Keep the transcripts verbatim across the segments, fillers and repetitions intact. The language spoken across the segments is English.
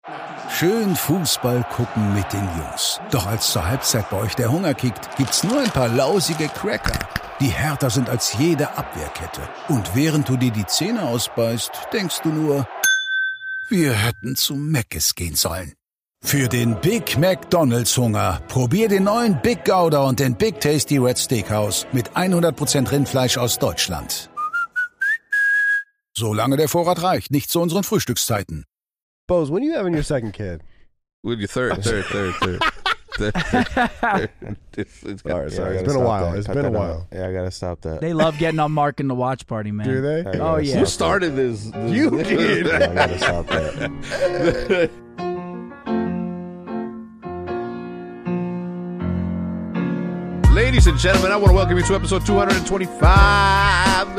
Schön Fußball gucken mit den Jungs. Doch als zur Halbzeit bei euch der Hunger kickt, gibt's nur ein paar lausige Cracker, die härter sind als jede Abwehrkette. Und während du dir die Zähne ausbeißt, denkst du nur, wir hätten zu Mc's gehen sollen. Für den Big McDonald's Hunger, probier den neuen Big Gouda und den Big Tasty Red Steakhouse mit hundert Prozent Rindfleisch aus Deutschland. Solange der Vorrat reicht, nicht zu unseren Frühstückszeiten. Bose, when are you having your second kid? With your third, third, third, third. third, third. It's, it's got, Sorry, yeah, sorry. I It's gotta been a stop while. that. It's Cut been a that while. out. Yeah, I gotta stop that. They love getting on Mark in the watch party, man. Do they? I Oh, gotta yeah. stop Who started this? this You this- did. I gotta stop that. Ladies and gentlemen, I want to welcome you to episode two twenty-five.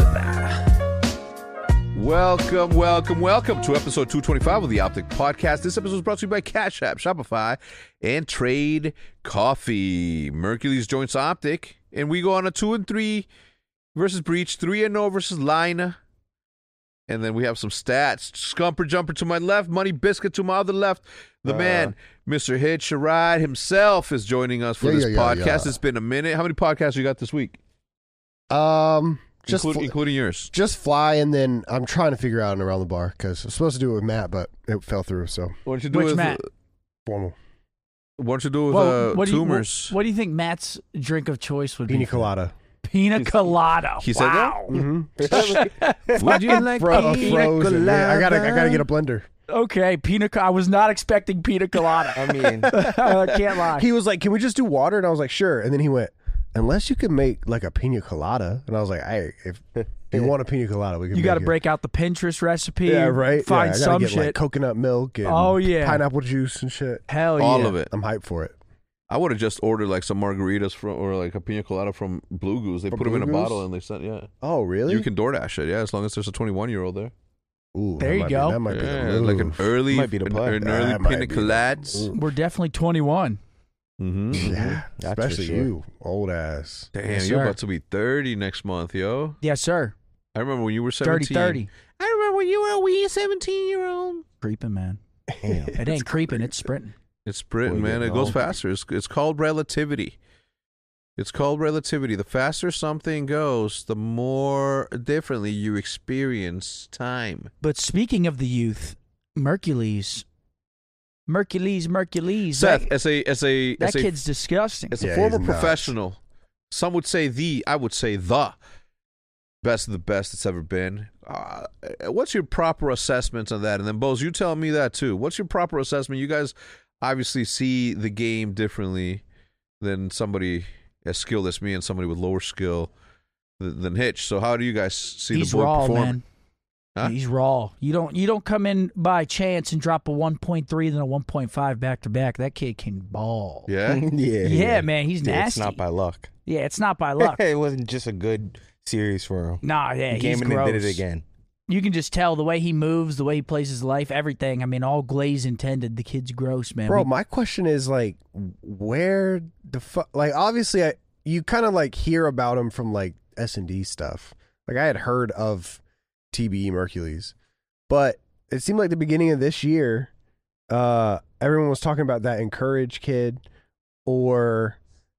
Welcome, welcome, welcome to episode two twenty-five of the Optic Podcast. This episode is brought to you by Cash App, Shopify, and Trade Coffee. Mercury's joins Optic, and we go on a two and three versus Breach, three and zero versus Lina, and then we have some stats. Scumper Jumper to my left, Money Biscuit to my other left. The Uh, man, Mister Hitch Ride himself, is joining us for Yeah, this yeah, yeah, podcast. yeah. It's been a minute. How many podcasts you got this week, Um, just Includ- fl- including yours? just fly, and then I'm trying to figure out an around the bar because I was supposed to do it with Matt, but it fell through. So What don't you do Which with Matt? formal What don't you do with Well, uh, what, do you, tumors? what, what do you think Matt's drink of choice would pina be? colada. Pina colada. He said that? wow. Mm-hmm. Would you like Fro- pina frozen. Yeah, I gotta, I gotta get a colada? blender. Okay, pina. co- I was not expecting pina colada. I mean, I can't lie. He was like, "Can we just do water?" And I was like, "Sure." And then he went, "Unless you can make like a pina colada." And I was like, "Hey, if you want a pina colada, we can." You got to make it." break out the Pinterest recipe. Yeah, right. Find yeah, I gotta some get, shit. like coconut milk and Oh, yeah. pineapple juice and shit. Hell All yeah. of it. I'm hyped for it. I would have just ordered like some margaritas from, or like a pina colada from Blue Goose. They From put them in a Blue Goose? bottle and they sent, yeah. Oh, really? You can DoorDash it, yeah, as long as there's a twenty-one year old there. Ooh, There that you might go. Be, that might be Yeah, the like an move. early, Might be the an, play. an early That might pina be the- colads. Ooh. We're definitely twenty-one. Mm-hmm. Yeah, That's for especially sure. you, old ass. Damn, Yes, you're sir. about to be thirty next month, yo. Yes, sir. I remember when you were thirty seventeen. thirty. I remember when you were a wee seventeen year old. Creeping, man. damn. It ain't creeping. It's sprinting. It's Britain, Boy, man. It getting goes old. faster. It's, it's called relativity. It's called relativity. The faster something goes, the more differently you experience time. But speaking of the youth, Mercules. Mercules, Mercules. Seth, that, as a as a that as a, kid's disgusting. as a Yeah, former he's nuts. professional, some would say the, I would say the best of the best that's ever been. Uh, what's your proper assessment on that? And then, Bose, you tell me that too. What's your proper assessment? You guys obviously see the game differently than somebody as skilled as me and somebody with lower skill than, than Hitch. So how do you guys see He's the boy raw, perform? man. Huh? He's raw. You don't you don't come in by chance and drop a one point three then a one point five back to back. That kid can ball. Yeah? yeah, Yeah, man, he's Dude, nasty. It's not by luck. Yeah, it's not by luck. it wasn't just a good series for him. Nah, yeah, he he's came in gross. and did it again. You can just tell the way he moves, the way he plays his life, everything. I mean, all glaze intended. The kid's gross, man. Bro, We- my question is like, where the fuck? Like, obviously, I you kind of like hear about him from like S and D stuff. Like, I had heard of T B E Mercules, but it seemed like the beginning of this year, uh, everyone was talking about that Encourage kid, or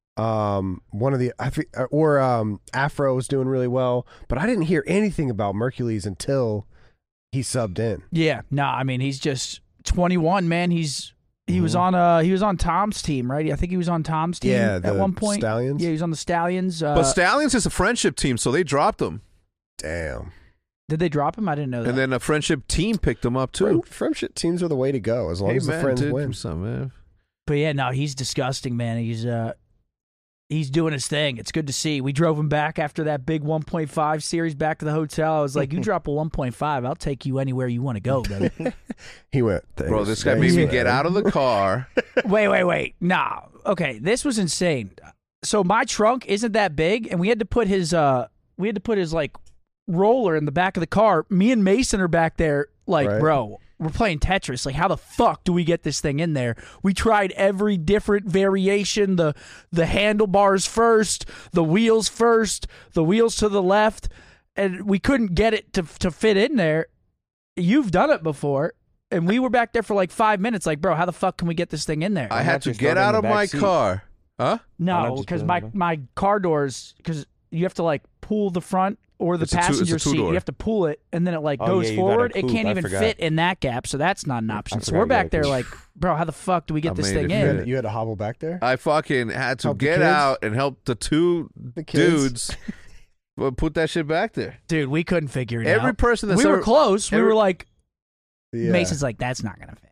um, one of the I think, or um, Afro was doing really well, but I didn't hear anything about Mercules until he subbed in. yeah, nah. I mean, he's just twenty-one, man. He's he was Mhm. on uh he was on Tom's team, right? I think he was on Tom's team Yeah, at the one point. Stallions. Yeah, he was on the Stallions. Uh, But Stallions is a friendship team, so they dropped him. Damn. did they drop him? I didn't know that. And then a friendship team picked him up, too. Friend, friendship teams are the way to go as long Hey, as the man, friends dude, win. do something, man. But yeah, no, he's disgusting, man. He's uh he's doing his thing. It's good to see. We drove him back after that big one point five series back to the hotel. I was like, you drop a one point five, I'll take you anywhere you want to go, brother. He went, Bro, "Thanks, this guy thanks, made me man." get out of the car. wait, wait, wait. Nah. Okay, this was insane. So my trunk isn't that big, and we had to put his uh we had to put his like roller in the back of the car. Me and Mason are back there like, Right. bro, we're playing Tetris. Like, how the fuck do we get this thing in there? We tried every different variation, the the handlebars first, the wheels first, the wheels to the left, and we couldn't get it to to fit in there. You've done it before. and we were back there for like five minutes. Like, bro, how the fuck can we get this thing in there? I Why had not to just get throw it in out the of back my seat? car. Huh? Why no, not just because put it my in the- my car doors, because you have to like pull the front or the It's a two- it's a passenger seat. two-door. You have to pull it, and then it like Oh, goes yeah, you got a forward. It coupe. can't I even forgot. fit in that gap, so that's not an option. So forgot we're you got back a there coupe. like, bro, how the fuck do we get I this made thing it You in? had, you had to hobble back there. I fucking had to Help the get kids? out and help the two The kids. dudes but put that shit back there. Dude, we couldn't figure it Every out. person that's we were ever- close. We every- were like, Yeah. Mason's like, that's not gonna fit.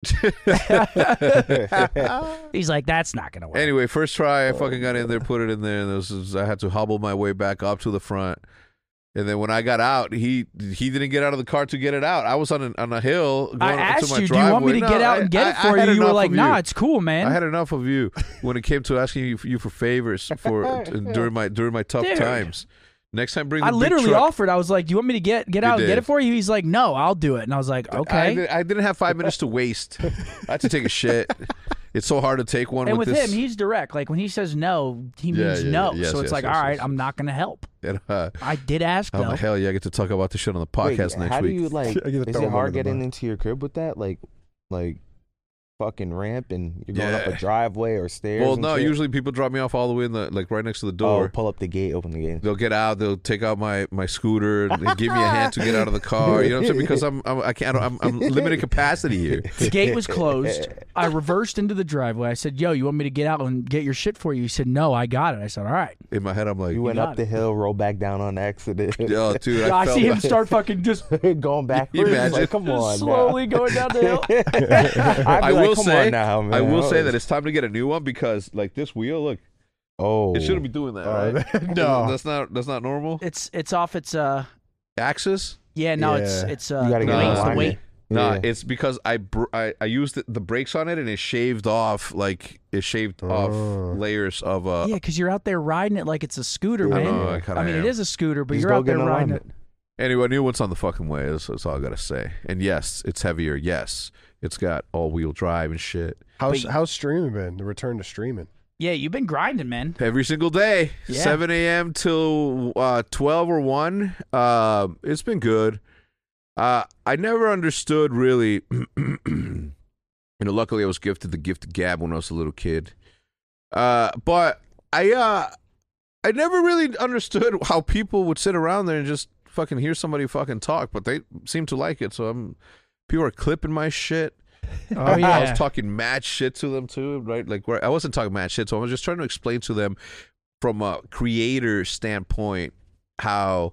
He's like, that's not gonna work. Anyway, first try, I fucking got in there, put it in there, and this was, I had to hobble my way back up to the front. And then when I got out, he he didn't get out of the car to get it out. I was on a, on a hill going I up to asked my you, do driveway. you want me to No, get out I- and get I- it I for had you? You were enough like, of nah, you. it's cool, man. I had enough of you when it came to asking you, you for favors for during my during my tough Dude. times. Next time, bring the I big literally truck. offered. I was like, "Do you want me to get get You out and get did. it for you?" He's like, "No, I'll do it." And I was like, I, "Okay." di- I didn't have five minutes to waste. I had to take a shit. It's so hard to take one and with, with this. him, he's direct. Like when he says no, he Yeah, means yeah, no. yeah. Yes, so it's yes, like, yes, all right, yes. I'm not going to help. And, uh, I did ask I'm though. like, hell yeah, I get to talk about this shit on the Wait, podcast next how week. do you like? I get to Is throw it him hard under the getting bus. into your crib with that? Like, like fucking ramp and you're going up Yeah. a driveway or stairs. well, and no, shit? usually people drop me off all the way in the like right next to the Oh, door. pull up the gate, open the gate. They'll get out. They'll take out my, my scooter and they give me a hand to get out of the car. You know what I'm saying? Because I'm, I'm I can't I'm, I'm limited capacity here. The gate was closed. I reversed into the driveway. I said, "Yo, you want me to get out and get your shit for you?" He said, "No, I got it." I said, "All right." In my head, I'm like, You went got up the it. hill, roll back down on accident. yo, dude, I, I, felt see him like- start fucking just going backwards. Imagine. Like, come on, slowly going down the hill. Now. I'd I be like, will come say, on now, man. I will say that it's time to get a new one because like this wheel, look, Oh, it shouldn't be doing that, Oh, right? no. that's not that's not normal. It's it's off. It's uh Axis? yeah no it's Yeah. it's uh You gotta the get weight, in it's the alignment. weight. Nah, Yeah. it's because I br- I, I used the, the brakes on it and it shaved off like it shaved Oh. off layers of uh. Yeah, because you're out there riding it like it's a scooter, I man. know, I kinda mean, am. it is a scooter, but Just you're go out there get an riding it. alignment. Anyway, new one's on the fucking way. That's, that's all I gotta say. And yes, it's heavier. Yes, it's got all wheel drive and shit How's But- how's streaming been? The return to streaming. Yeah, you've been grinding, man. every single day, Yeah. seven a.m. till uh, twelve or one. Uh, it's been good. Uh, I never understood really. You know, luckily I was gifted the gift of gab when I was a little kid. Uh, but I uh, I never really understood how people would sit around there and just fucking hear somebody fucking talk, but they seem to like it. So I'm people are clipping my shit. Oh I yeah. was talking mad shit to them too, right? Like where I wasn't talking mad shit, so I was just trying to explain to them from a creator standpoint how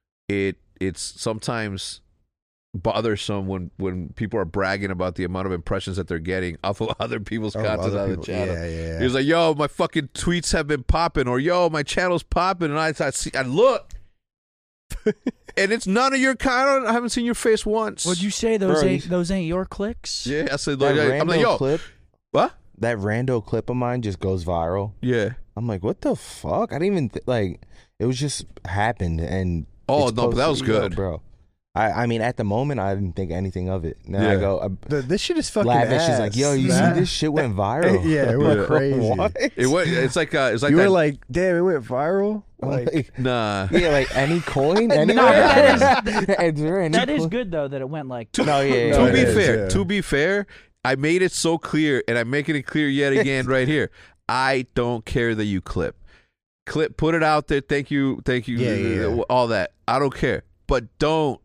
it it's sometimes bothersome when when people are bragging about the amount of impressions that they're getting off of other people's Oh, content other on the people- channel. Yeah, yeah. He was like, "Yo, my fucking tweets have been popping," or "Yo, my channel's popping," and I I, see, I look, and it's none of your kind. I haven't seen your face once. What'd you say? Those Bro, ain't you- those ain't your clicks? Yeah, I said, that like, rando I'm like, "Yo, clip, what?" that rando clip of mine just goes viral. Yeah. I'm like, what the fuck? I didn't even th- like. It was just happened, and Oh, it's no, but that was posted, yo, good. bro. I, I mean, at the moment, I didn't think anything of it. Now I Yeah. go, I The, this shit is fucking lavish ass. is like, yo, you That- see this shit went viral? Yeah, it went Yeah. crazy. What? It went. It's like uh, it's like you that. were like, damn, it went viral. Like, Like, nah. yeah, like any coin, any No, but that is there any That is coin? good though that it went like. No, yeah, No, to it be is, fair, yeah. to be fair, I made it so clear, and I'm making it clear yet again right here. I don't care that you clip, clip, put it out there. Thank you, thank you, Yeah, yeah, yeah. all that. I don't care, but don't,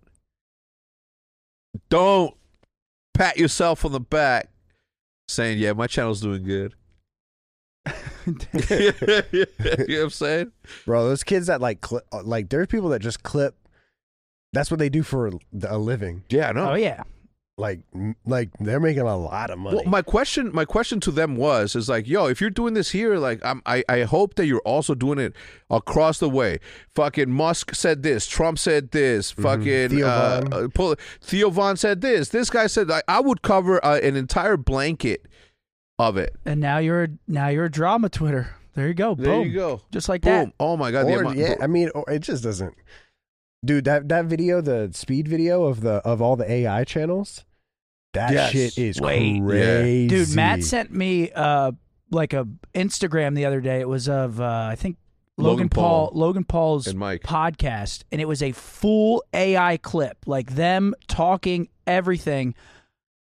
don't pat yourself on the back saying, "Yeah, my channel's doing good." You know what I'm saying? bro, those kids that like, clip, like, there's people that just clip. That's what they do for a, a living. Yeah, I know. Oh yeah. Like, m- like they're making a lot of money. Well, my question, my question to them was, is like, yo, if you're doing this here, like, I'm, I, I hope that you're also doing it across the way. Fucking Musk said this, Trump said this, fucking Theo uh, Von. uh, Pol- Theo Von said this. This guy said, like, I would cover uh, an entire blanket of it. And now you're now you're a drama Twitter. There you go. There Boom. you go. Just like Boom. that. Oh my god. the Or, amount- yeah, I mean, or it just doesn't. Dude, that that video, the speed video of the of all the A I channels, that Yes. shit is Wait. crazy. Dude, Matt sent me uh like a Instagram the other day. It was of uh I think Logan, Logan Paul, Paul Logan Paul's and Mike. podcast, and it was a full A I clip, like them talking everything.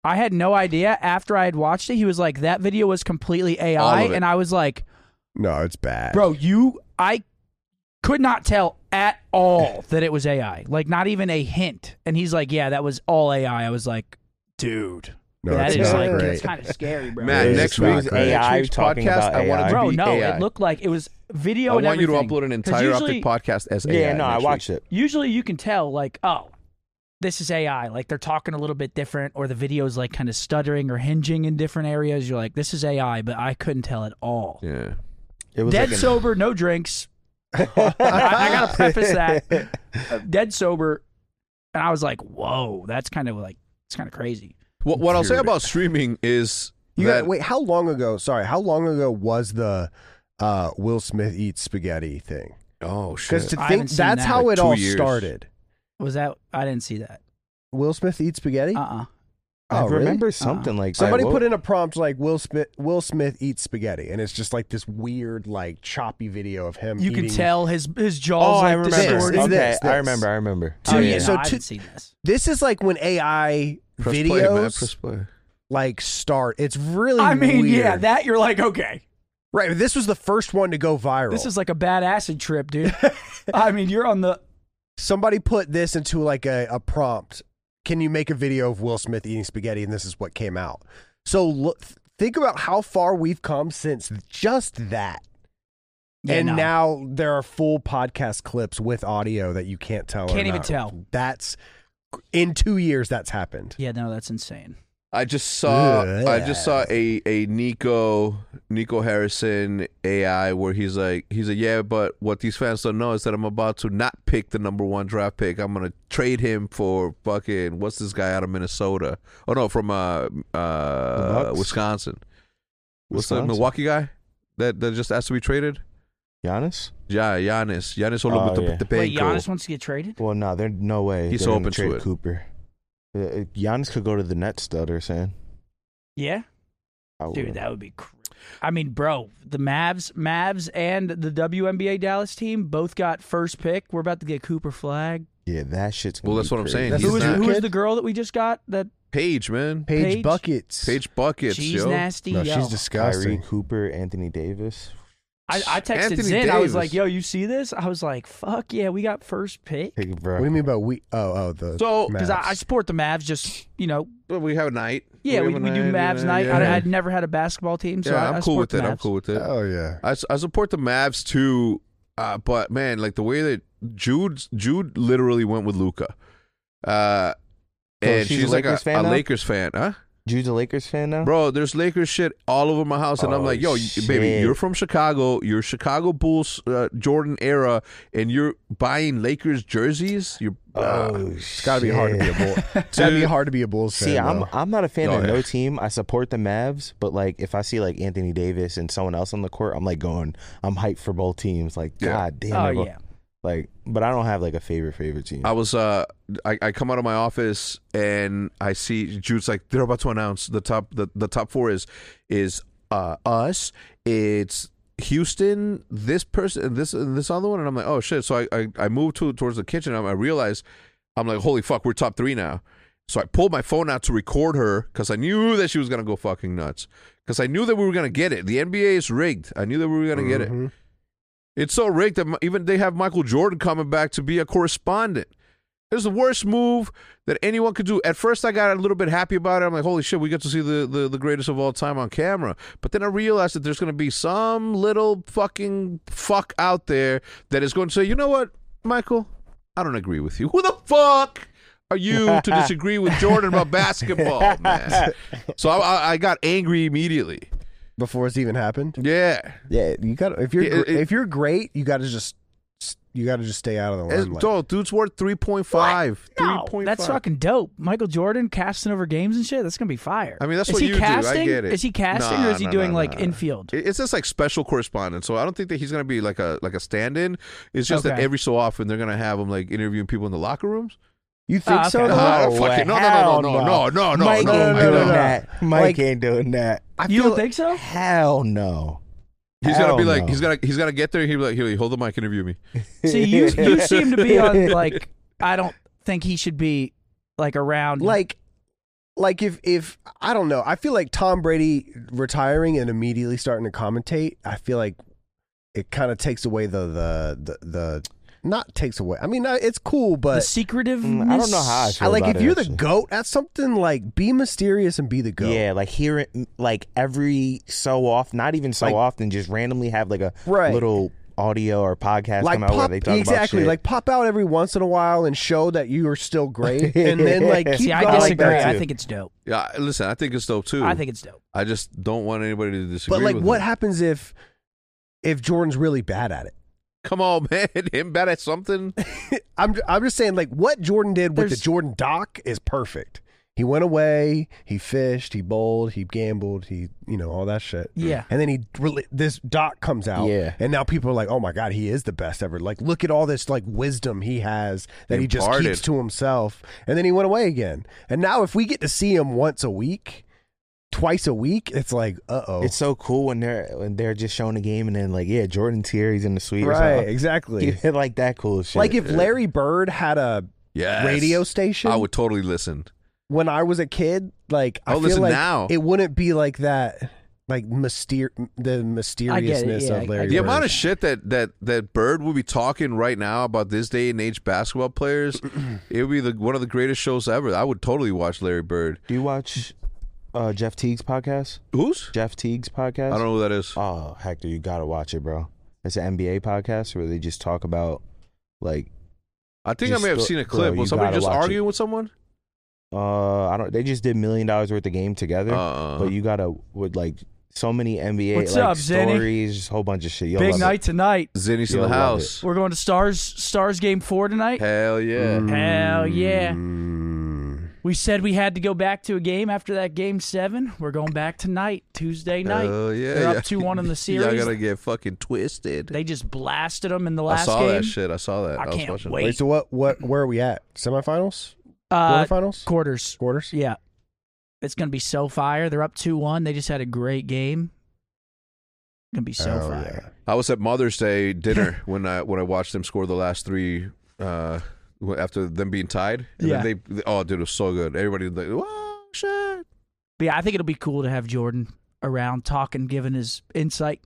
I had no idea. After I had watched it, he was like, that video was completely A I. All of it. And I was like, No, it's bad. bro, you, I could not tell at all that it was A I. Like, not even a hint. And he's like, yeah, that was all A I. I was like, dude. No, that it's is not like, great. it's kind of scary, bro. Man, It's next not week's great. A I next week's talking podcast, about I want A I. it to Bro, be no, A I. it looked like it was video I and want you to everything. upload an 'Cause entire usually, Optic podcast as A I. Yeah, no, I next watched week. it. Usually you can tell, like, oh, this is A I. Like, they're talking a little bit different, or the video's like kind of stuttering or hinging in different areas. You're like, this is A I, but I couldn't tell at all. Yeah. It was Dead like an- sober, no drinks. I, I gotta preface that. Uh, dead sober, and I was like, whoa, that's kind of like, it's kind of crazy. What, what I'll say Dude. about streaming is You that got, wait, how long ago? Sorry, how long ago was the uh, Will Smith eats spaghetti thing? oh Because shit. to I think haven't seen that's that. how Like it two all years. started. Was that? I didn't see that. Will Smith eats spaghetti. Uh uh I Oh, really? remember something like Somebody that. put in a prompt like Will Smith Will Smith eats spaghetti, and it's just like this weird, like choppy video of him. You can eating- tell his his Oh, jaws I like remember. distorted. It's Okay, this, I this. remember. I remember. Oh, So, yeah, yeah, no, so I to- haven't seen this. This is like when A I Press videos play, man. Press play. like start. It's really. I mean, weird. yeah, that you're like, okay, right. But this was the first one to go viral. this is like a bad acid trip, dude. I mean, you're on the. Somebody put this into like a, a prompt. Can you make a video of Will Smith eating spaghetti? And this is what came out. So look, think about how far we've come since just that. Yeah, and no. now there are full podcast clips with audio that you can't tell. or Can't even not. tell. That's in two years that's happened. Yeah, no, that's insane. I just saw Ugh. I just saw a a Nico Nico Harrison A I where he's like he's like yeah, but what these fans don't know is that I'm about to not pick the number one draft pick. I'm gonna trade him for fucking what's this guy out of Minnesota? Oh no, from uh uh Bucks? Wisconsin. What's the Wisconsin? Milwaukee guy that that just asked to be traded? Giannis? Yeah, Giannis. Giannis Oh, Olubuta yeah. Wait, Pepenko. Giannis wants to get traded? Well, no, there's no way. He's they're gonna open to trade it. Cooper. Uh, uh, Giannis could go to the Nets, though, they're saying. Yeah, I dude, would. that would be. Cr- I mean, bro, the Mavs, Mavs, and the W N B A Dallas team both got first pick. We're about to get Cooper Flag. Yeah, that shit's gonna Well, that's be what I'm crazy. saying. That's He's Who is not- who is kid? the girl that we just got? That Paige, man. Paige, Paige? buckets. Paige buckets, she's yo. nasty. No, yo. she's Kyrie, disgusting. Cooper, Anthony Davis. I, I texted Anthony Zin. I was Davis. like, "Yo, you see this?" I was like, "Fuck yeah, we got first pick." Hey, bro. What do you mean by we? Oh, oh, the So- Because I, I Mavs. support the Mavs. Just you know, Well, we have a night. yeah, we, have a we do night, Mavs yeah, night. yeah. I, I'd never had a basketball team, so yeah, I, I'm I cool with support it. the I'm Mavs. cool with it. Oh yeah. I, s- I support the Mavs too, uh, but man, like the way that Jude Jude literally went with Luca, uh, So and she's a she's like a, Lakers fan a now? Lakers fan, huh? Jude's a Lakers fan now? Bro, there's Lakers shit all over my house, and I'm Oh, like, yo, you- baby, shit. you're from Chicago, you're Chicago Bulls, uh, Jordan era, and you're buying Lakers jerseys. You're uh, Oh, It's got to be hard to be a bull. It's got to be Dude. hard to be a Bulls fan. See, I'm though. I'm not a fan Oh, of yeah. no team. I support the Mavs, but like if I see like Anthony Davis and someone else on the court, I'm like going, I'm hyped for both teams. Like, Yeah. god damn. Oh they're go- yeah, Like, but I don't have like a favorite favorite team. I was uh I, I come out of my office and I see Jude's like they're about to announce the top the, the top four is is uh us, it's Houston, this person, this and this other one, and I'm like, oh shit. So I I, I moved to towards the kitchen and I realized I'm like, holy fuck, we're top three now. So I pulled my phone out to record her because I knew that she was gonna go fucking nuts. Because I knew that we were gonna get it. The N B A is rigged. I knew that we were gonna get it. Mhm. It's so rigged that m- even they have Michael Jordan coming back to be a correspondent. It's the worst move that anyone could do. At first, I got a little bit happy about it. I'm like, holy shit, we get to see the, the, the greatest of all time on camera. But then I realized that there's going to be some little fucking fuck out there that is going to say, you know what, Michael? I don't agree with you. Who the fuck are you to disagree with Jordan about basketball, man? So I, I, I got angry immediately. Before it's even happened. Yeah. Yeah, you got if you're Yeah, gr- it- if you're great, you got to just you got to just stay out of the It's, limelight. dude, dude's worth three point five. no, three point five. that's fucking dope. Michael Jordan casting over games and shit. That's gonna be fire. I mean, that's is what he you do. I casting? get it. Is he casting Nah, or is he nah, doing nah, like nah. infield? It- It's just like special correspondence. So I don't think that he's going to be like a like a stand-in. It's just that Okay. every so often they're going to have him like interviewing people in the locker rooms. You think Oh, so? okay. though? I don't No fucking- way. no, no, no, Hell no, no, no, no, Mike no, ain't no, doing no, no. that. Mike Like- ain't doing that. I You feel don't think so? Hell no. He's Hell gonna be like no. he's gonna he's gonna get there. He'll be like, here, hold the mic, interview me. See, you you seem to be on like I don't think he should be like around like like if if I don't know, I feel like Tom Brady retiring and immediately starting to commentate, I feel like it kind of takes away the the the, the not takes away. I mean, it's cool, but the secretiveness. Mm, I don't know how I feel I like about if it, you're the actually. GOAT at something, like be mysterious and be the GOAT. Yeah, like hear it like every so often, not even so Like- often, just randomly have like a Right. little audio or podcast Like come out where pop, they talk exactly, about shit. like pop out every once in a while and show that you are still great, and then like keep See, I going. disagree. like that I too. think it's dope. Yeah, listen, I think it's dope too. I think it's dope. I just don't want anybody to disagree. But like, with what me. happens if if Jordan's really bad at it? Come on, man, him bad at something. I'm I'm just saying, like, what Jordan did with There's- the Jordan doc is perfect. He went away, he fished, he bowled, he gambled, he, you know, all that shit. Yeah. And then he really, this doc comes out. Yeah. And now people are like, oh my God, he is the best ever. Like, look at all this like wisdom he has that he just Imparted. keeps to himself. And then he went away again. And now if we get to see him once a week, twice a week, it's like, uh oh. It's so cool when they're when they're just showing the game and then like, yeah, Jordan's here, he's in the suite. or right, something. exactly. You like that cool shit. Like if Larry Bird had a Yes. radio station. I would totally listen. When I was a kid, like I I'll feel listen like now. it wouldn't be like that, like myster- the mysteriousness yeah, of I- Larry I The Bird. amount of shit that, that, that Bird would be talking right now about this day and age basketball players, it would be the, one of the greatest shows ever. I would totally watch Larry Bird. do you watch uh, Jeff Teague's podcast? Who's? Jeff Teague's podcast? I don't know who that is. Oh, Hector, you gotta watch it, bro. It's an N B A podcast where they just talk about like I think just I may have sto- seen a bro, clip. you Was somebody gotta just watch arguing with someone? uh I don't they just did million dollars worth of game together. Uh, But you gotta with like so many N B A What's like up, Zenny? stories, just a whole bunch of shit. You'll Big love night it. tonight. Zinni's in You'll the love house. We're going to Stars Stars game four tonight. Hell yeah. Hell yeah. Mm. We said we had to go back to a game after that game seven. We're going back tonight, Tuesday night. Hell yeah. They're yeah. up two one in the Y'all series. gotta get fucking twisted. They just blasted them in the I last saw game. that shit. I saw that. I was can't watching. wait. Wait, so what? What? Where are we at? Semifinals? Uh, Quarterfinals? quarters. Quarters? Yeah. It's going to be so fire. They're up two one. They just had a great game. Going to be so Oh, fire. I was at Mother's Day dinner when I when I watched them score the last three uh, after them being tied. And Yeah. then they, they oh dude, it was so good. Everybody was like, whoa, shit. But yeah, I think it'll be cool to have Jordan around talking, giving his insight.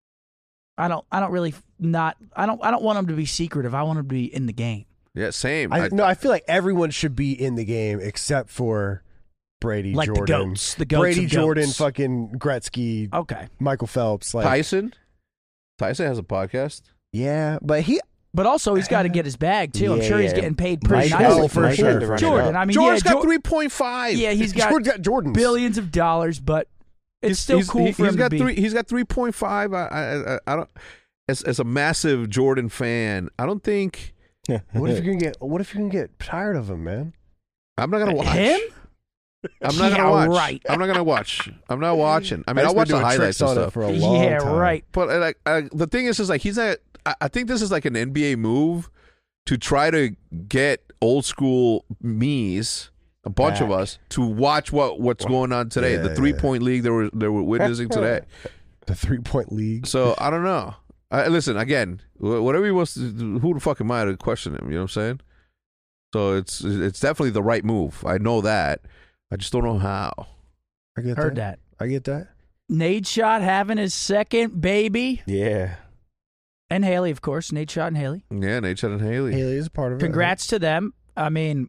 I don't I don't really not I don't I don't want him to be secretive. I want him to be in the game. Yeah, same. I, I- no, I feel like everyone should be in the game except for Brady, Like the Jordan. goats. The goats Brady, of Jordan, goats. fucking Gretzky, Okay. Michael Phelps. Like, Tyson. Tyson has a podcast. yeah, but he. But also he's got to get his bag too. I'm Yeah, sure he's yeah. getting paid pretty Mike- nicely. Oh, for Mike sure, had to for run it Jordan, up. I mean, Jordan's yeah, got Jor- three point five. Yeah, he's got Jordan got Jordan's. billions of dollars, but it's still he's, cool he, for he's him got to be. three. He's got three point five. I, I, I, I don't. As as a massive Jordan fan, I don't think What if you're gonna get? What if you're gonna get tired of him, man? I'm not gonna watch Him? I'm not Yeah, gonna watch. right. I'm not gonna watch. I'm not watching. I mean, I've I'll watch been the doing highlights tricks and on it stuff. for a long Yeah, time. right. But uh, like uh, the thing is, is like he's not. I, I think this is like an N B A move to try to get old school me's, a bunch of Back. us, to watch what what's going on today. Yeah, the three point league they were they were witnessing today. The three point league. So I don't know. I, listen again. wh- Whatever he wants to do, who the fuck am I to question him? You know what I'm saying? So it's it's definitely the right move. I know that. I just don't know how. I get Heard that. that. I get that. Nate Shot having his second baby. Yeah. And Haley, of course. Nate Shot and Haley. Yeah, Nate Shot and Haley. Haley is a part of it. Congrats to them. I mean,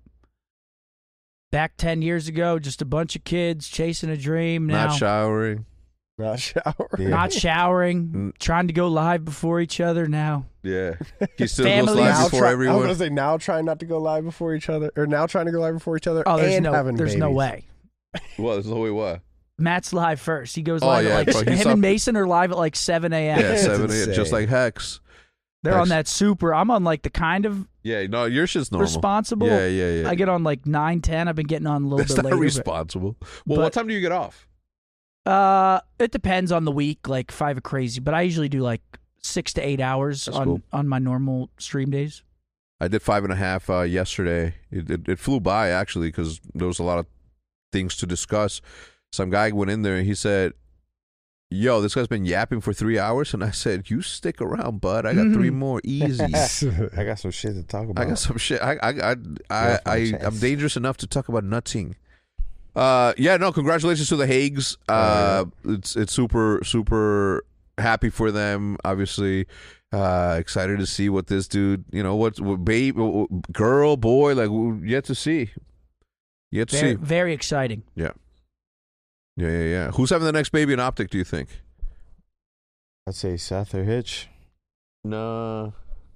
back ten years ago, just a bunch of kids chasing a dream. Now, Not showering. Not shower. Yeah. not showering, Mm. trying to go live before each other now. Yeah, he still Family- goes live Now before try- I was everyone. gonna say now trying not to go live before each other, or now trying to go live before each other. Oh, there's and no, having there's no babies. way. What? There's no way. What? Matt's live first. He goes Oh, live yeah, at like bro, he him saw- and Mason are live at like seven a.m. Yeah, It's seven. eight, just insane. like Hex. They're Hex. on that super. I'm on like the kind of Yeah, no, your shit's normal. responsible. Yeah, yeah, yeah. I get on like nine, ten. I've been getting on a little That's bit not later. but- responsible. Well, but- what time do you get off? Uh, it depends on the week, like five of crazy, but I usually do like six to eight hours That's on cool. on my normal stream days. I did five and a half uh, yesterday. It, it, it flew by actually because there was a lot of things to discuss. Some guy went in there and he said, "Yo, this guy's been yapping for three hours," and I said, "You stick around, bud. I got three more easy. I got some shit to talk about. I got some shit. I I I I, Welcome I to I'm chess. dangerous enough to talk about nutting. Uh, yeah, no, congratulations to the Haigs. Uh, it's it's super super happy for them. Obviously, uh, excited to see what this dude, you know, what's what babe, girl, boy, like yet to see, yet to Very, see. very exciting. Yeah, yeah, yeah, yeah. Who's having the next baby in Optic? Do you think? I'd say Seth or Hitch. No,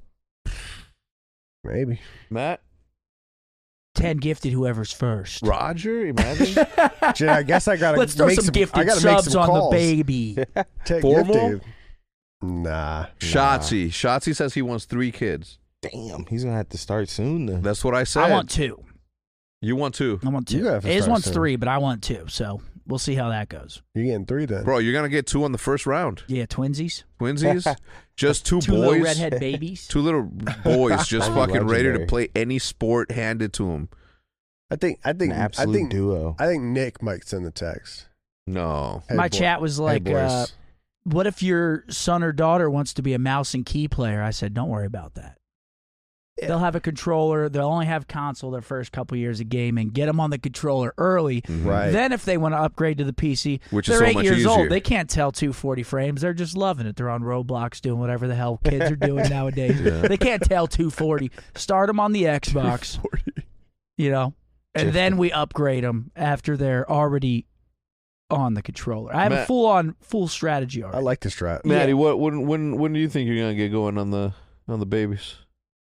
Maybe. Matt, ten gifted, whoever's first. Roger. Imagine. Shit, I guess I gotta Let's throw make some, some I gifted gotta make subs some on calls. the baby. Take Formal? gifted. Nah. Shotzi. Shotzi says he wants three kids. Damn, he's gonna have to start soon. Then. That's what I said. I want two. You want two, I want You two. gotta have to His start wants soon. three, but I want two. So we'll see how that goes. You're getting three then. bro? You're gonna get two on the first round. Yeah, twinsies. Twinsies, just two, Two boys. little redhead babies. Two little boys just That'd be fucking ready to legendary. play any sport handed to them. I think I think An I absolute think duo. I think Nick might send the text. No. Hey, My boy- chat was hey, like, boys. uh, what if your son or daughter wants to be a mouse and key player? I said, don't worry about that. They'll have a controller. They'll only have console their first couple years of gaming. Get them on the controller early. Mhm. Right. Then if they want to upgrade to the P C, Which is they're so eight much years easier. old. They can't tell two forty frames. They're just loving it. They're on Roblox doing whatever the hell kids are doing nowadays. Yeah. They can't tell two forty. Start them on the Xbox, you know, and then we upgrade them after they're already on the controller. I have a Matt- full on full strategy I already. like the strat. Maddie, Yeah. what when when when do you think you're gonna get going on the on the babies?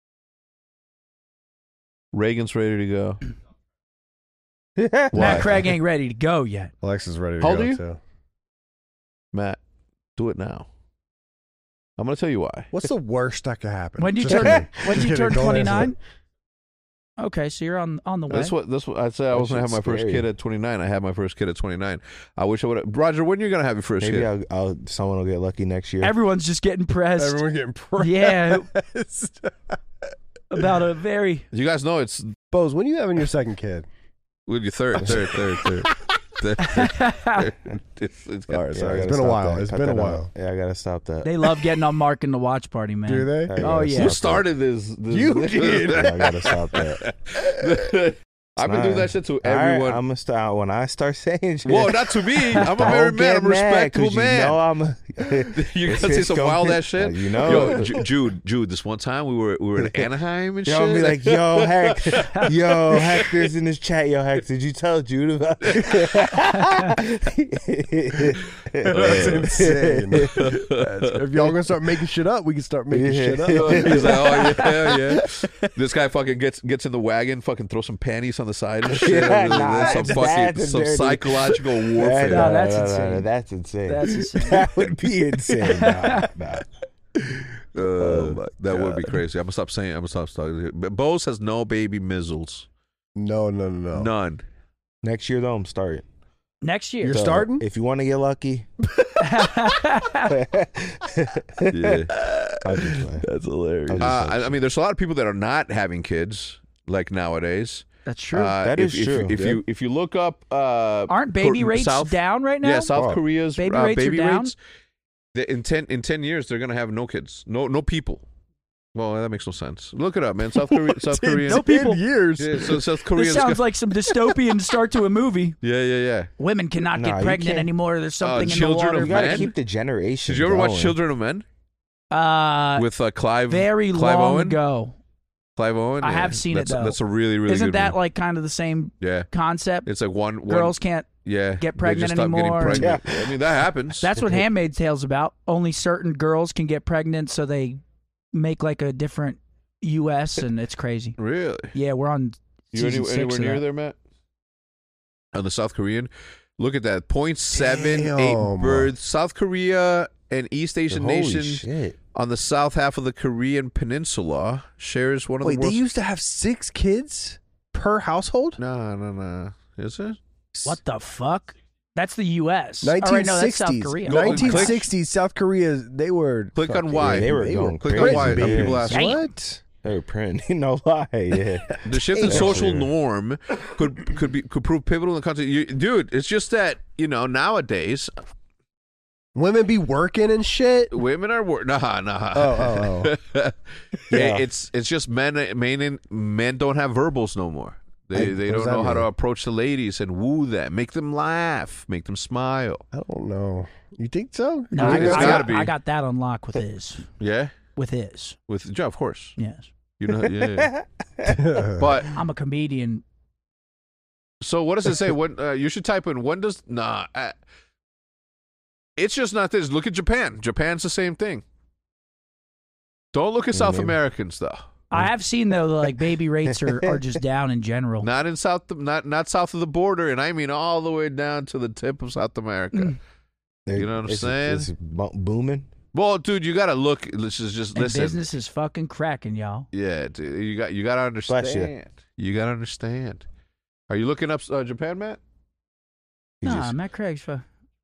Reagan's ready to go. Matt Why? Craig ain't ready to go yet. Alexa's ready to How old go are you? too. Matt, do it now. I'm gonna tell you why. What's the worst that could happen? When do you Just turn? kidding. When do you Just turn kidding. Don't answer twenty-nine? Okay, so you're on on the way. That's what that's what I said. I That was gonna have my shit's first scary. kid at twenty-nine. I had my first kid at twenty-nine. I wish I would have. Roger, when are you gonna have your first Maybe kid? I'll, I'll, someone will get lucky next year. Everyone's just getting pressed. Everyone getting pressed. Yeah. About a very You guys know it's Bose, when are you having your second kid? with your third, third, third, third. third, third. It's, it's All right, Yeah, sorry. I It's gotta been a stop while. that. It's Cut been a that out. while. Yeah, I gotta stop that. they love getting on Mark in the watch party, man. Do they? I gotta Oh, yeah. Who stop started this? this You did. that. Yeah, I gotta stop that. I've been doing that shit to everyone. I'm gonna start when I start saying shit. Whoa, not to me. I'm a Don't married man. get I'm a mad, respectable 'cause man. You know I'm. A, You It's gonna say just some gonna wild be- ass shit? You know. Yo, Ju- Jude, Jude. This one time we were we were in Anaheim and Yo, shit. I'm be like, yo, Heck, yo, Hector's in this chat. Yo, Heck, did you tell Jude about it? That's insane. That's- if y'all gonna start making shit up, we can start making Yeah. shit up. He's like, oh yeah, yeah. This guy fucking gets gets in the wagon, fucking throws some panties on the side and shit. Yeah, nah, some that's- fucking that's some dirty. psychological warfare. No, that's insane. That's insane. That's insane. That would be insane. Nah, nah. Uh, Oh, my that would be God. crazy. I'm gonna stop saying. I'm gonna stop talking. But Bose has no baby mizzles. No, no, no, no. None. Next year though, I'm starting. Next year. You're So, starting? If you want to get lucky, Yeah. I'm just playing. That's hilarious. I'm Uh, just I, I mean, there's a lot of people that are not having kids like nowadays. That's true. Uh, That if, is if, true. If Yeah. you if you look up, uh, Aren't baby Kor- rates South, down right now? Yeah, South Oh. Korea's Baby uh, rates are baby down? rates. the- In ten in ten years, they're gonna have no kids, no no people. Well, that makes no sense. Look it up, man. South Korea, South Ten- Korea. no people. ten years. Yeah, so South Korea. This sounds like some dystopian start to a movie. Yeah, yeah, yeah. Women cannot Nah, get you pregnant can't- anymore. There's something in the Children water. of You gotta Man? keep the generation. Did you ever watch going. Children of Men Uh, with uh, Clive? very Clive long Owen? ago. Clive Owen. I Yeah. have seen it, that's, though. That's a really, really Isn't good that one. like kind of the same Yeah, concept? it's like one, one Girls can't. yeah get they pregnant just stop anymore. Getting pregnant. I mean, that happens. That's what Handmaid's Tale's about. Only certain girls can get pregnant, so they make like a different U S and it's crazy. really. Yeah, we're on You season any, six anywhere of near that. there, Matt? On the South Korean, look at that point seven eight Damn. births. South Korea and East Asian Holy nations shit. on the south half of the Korean peninsula shares one of Wait, the they world's. used to have six kids per household? no, no, no. Is it? What the fuck? That's the U S. All right, no, that's South Korea. Go- nineteen click- sixties, South Korea, they were. Click on fucking- why. They were they going Click crazy. on why. big. People ask. Damn. What? They were printing. No lie. Yeah. The shift in Damn. social norm could could be could prove pivotal in the country. You, dude, it's just that you know nowadays Women be working and shit? women are wor- nah nah. Oh, oh, yeah, Yeah. it's it's just men men men don't have verbals no more. They I- they what does don't know that how to mean? approach the ladies and woo them, make them laugh, make them smile. I don't know. You think so? No, I I, think it's I gotta got, be. I got that on lock with his. Yeah, With his. with yeah, of course. Yes. You know, yeah. yeah. But I'm a comedian. so what does it say? When uh, you should type in when does nah. Uh, it's just not this. Look at Japan. Japan's the same thing. Don't look at Yeah, South maybe. Americans though. I have seen though, like baby rates are, are just down in general. Not in South, not not south of the border, and I mean all the way down to the tip of South America. Mm. You know what I'm It's- saying? It's bo- booming. Well, dude, you gotta look. Let's just, just And listen. business is fucking cracking, y'all. Yeah, dude, you got you gotta Bless you. understand. You. gotta understand. Are you looking up uh, Japan, Matt? You Nah, just- Matt Craig's fu-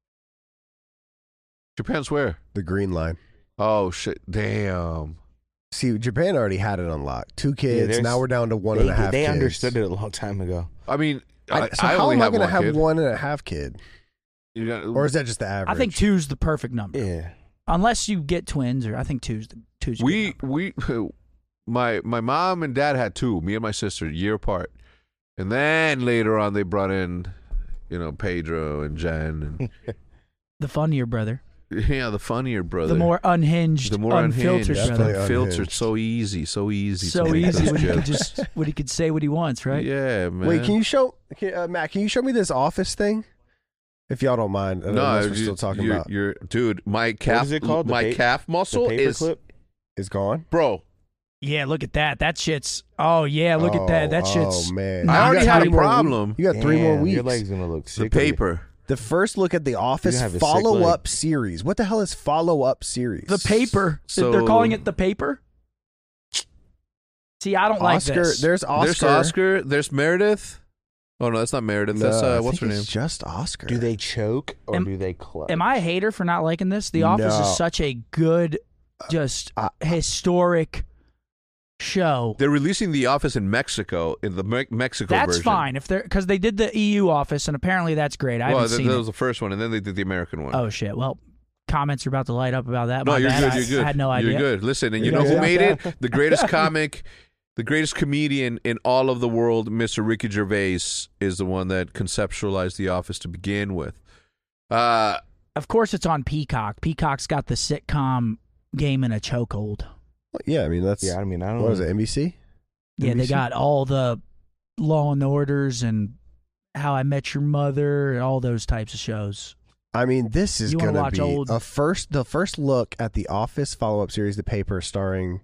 Japan's where? The green line. Oh shit! Damn. See, Japan already had it on lock. Two kids. there's- Now we're down to one they, and a half. They kids. understood it a long time ago. I mean, I, I, so I how only am I have going to one have kid. one and a half kid? You got, Or is that just the average? I think two's the perfect number. Yeah. Unless you get twins, or I think two's the two's a good we number. we my my mom and dad had two. Me and my sister, a year apart, and then later on they brought in, you know, Pedro and Jen and the funnier brother, yeah, the funnier brother. the more unhinged, The more unfiltered unhinged, brother. Definitely filtered, unhinged. so easy, so easy, to So make easy those when he could jokes. just when he could say what he wants, right? Yeah, man. Wait, can you show can, uh, Matt? Can you show me this office thing? If y'all don't mind, I don't know No, what we're you- still talking you're, about. you're, dude. My calf, is it called? The my pa- calf muscle The is, paperclip? Is gone. bro. Yeah, look at that. That shit's. Oh yeah, look at that. That Oh, shit's. Oh man, I You already got had three a more problem. weeks. You got three more Damn, weeks. Your leg's gonna look The sick. paper. The first look at the Office have a sick follow leg. up series. What the hell is follow up series? The paper. So- They're calling it the paper. See, I don't like Oscar. this. There's Oscar. There's Oscar. There's Meredith. Oh no, that's not Meredith. No, That's I uh, what's her think name? it's just Oscar. Do they choke or Am- do they clutch? Am I a hater for not liking this? The Office No. is such a good, just Uh, historic show. They're releasing The Office in Mexico in the Me- Mexico That's version. fine if they're because they did the E U Office and apparently that's great. I well, haven't th- seen that it. was the first one, and then they did the American one. Oh shit! Well, comments are about to light up about that. no, My you're bad. good. I, You're good. I had no idea. You're good. Listen, and you Yeah, know who yeah. made it? The greatest comic, the greatest comedian in all of the world, Mister Ricky Gervais, is the one that conceptualized The Office to begin with. Uh, Of course, it's on Peacock. Peacock's got the sitcom game in a chokehold. Yeah, I mean that's Yeah, I mean, I don't what know. is it? N B C. Yeah, they N B C? got all the Law and Orders and How I Met Your Mother and all those types of shows. I mean, this is You wanna gonna watch be old- a first, the first look at the Office follow up series, The Paper, starring.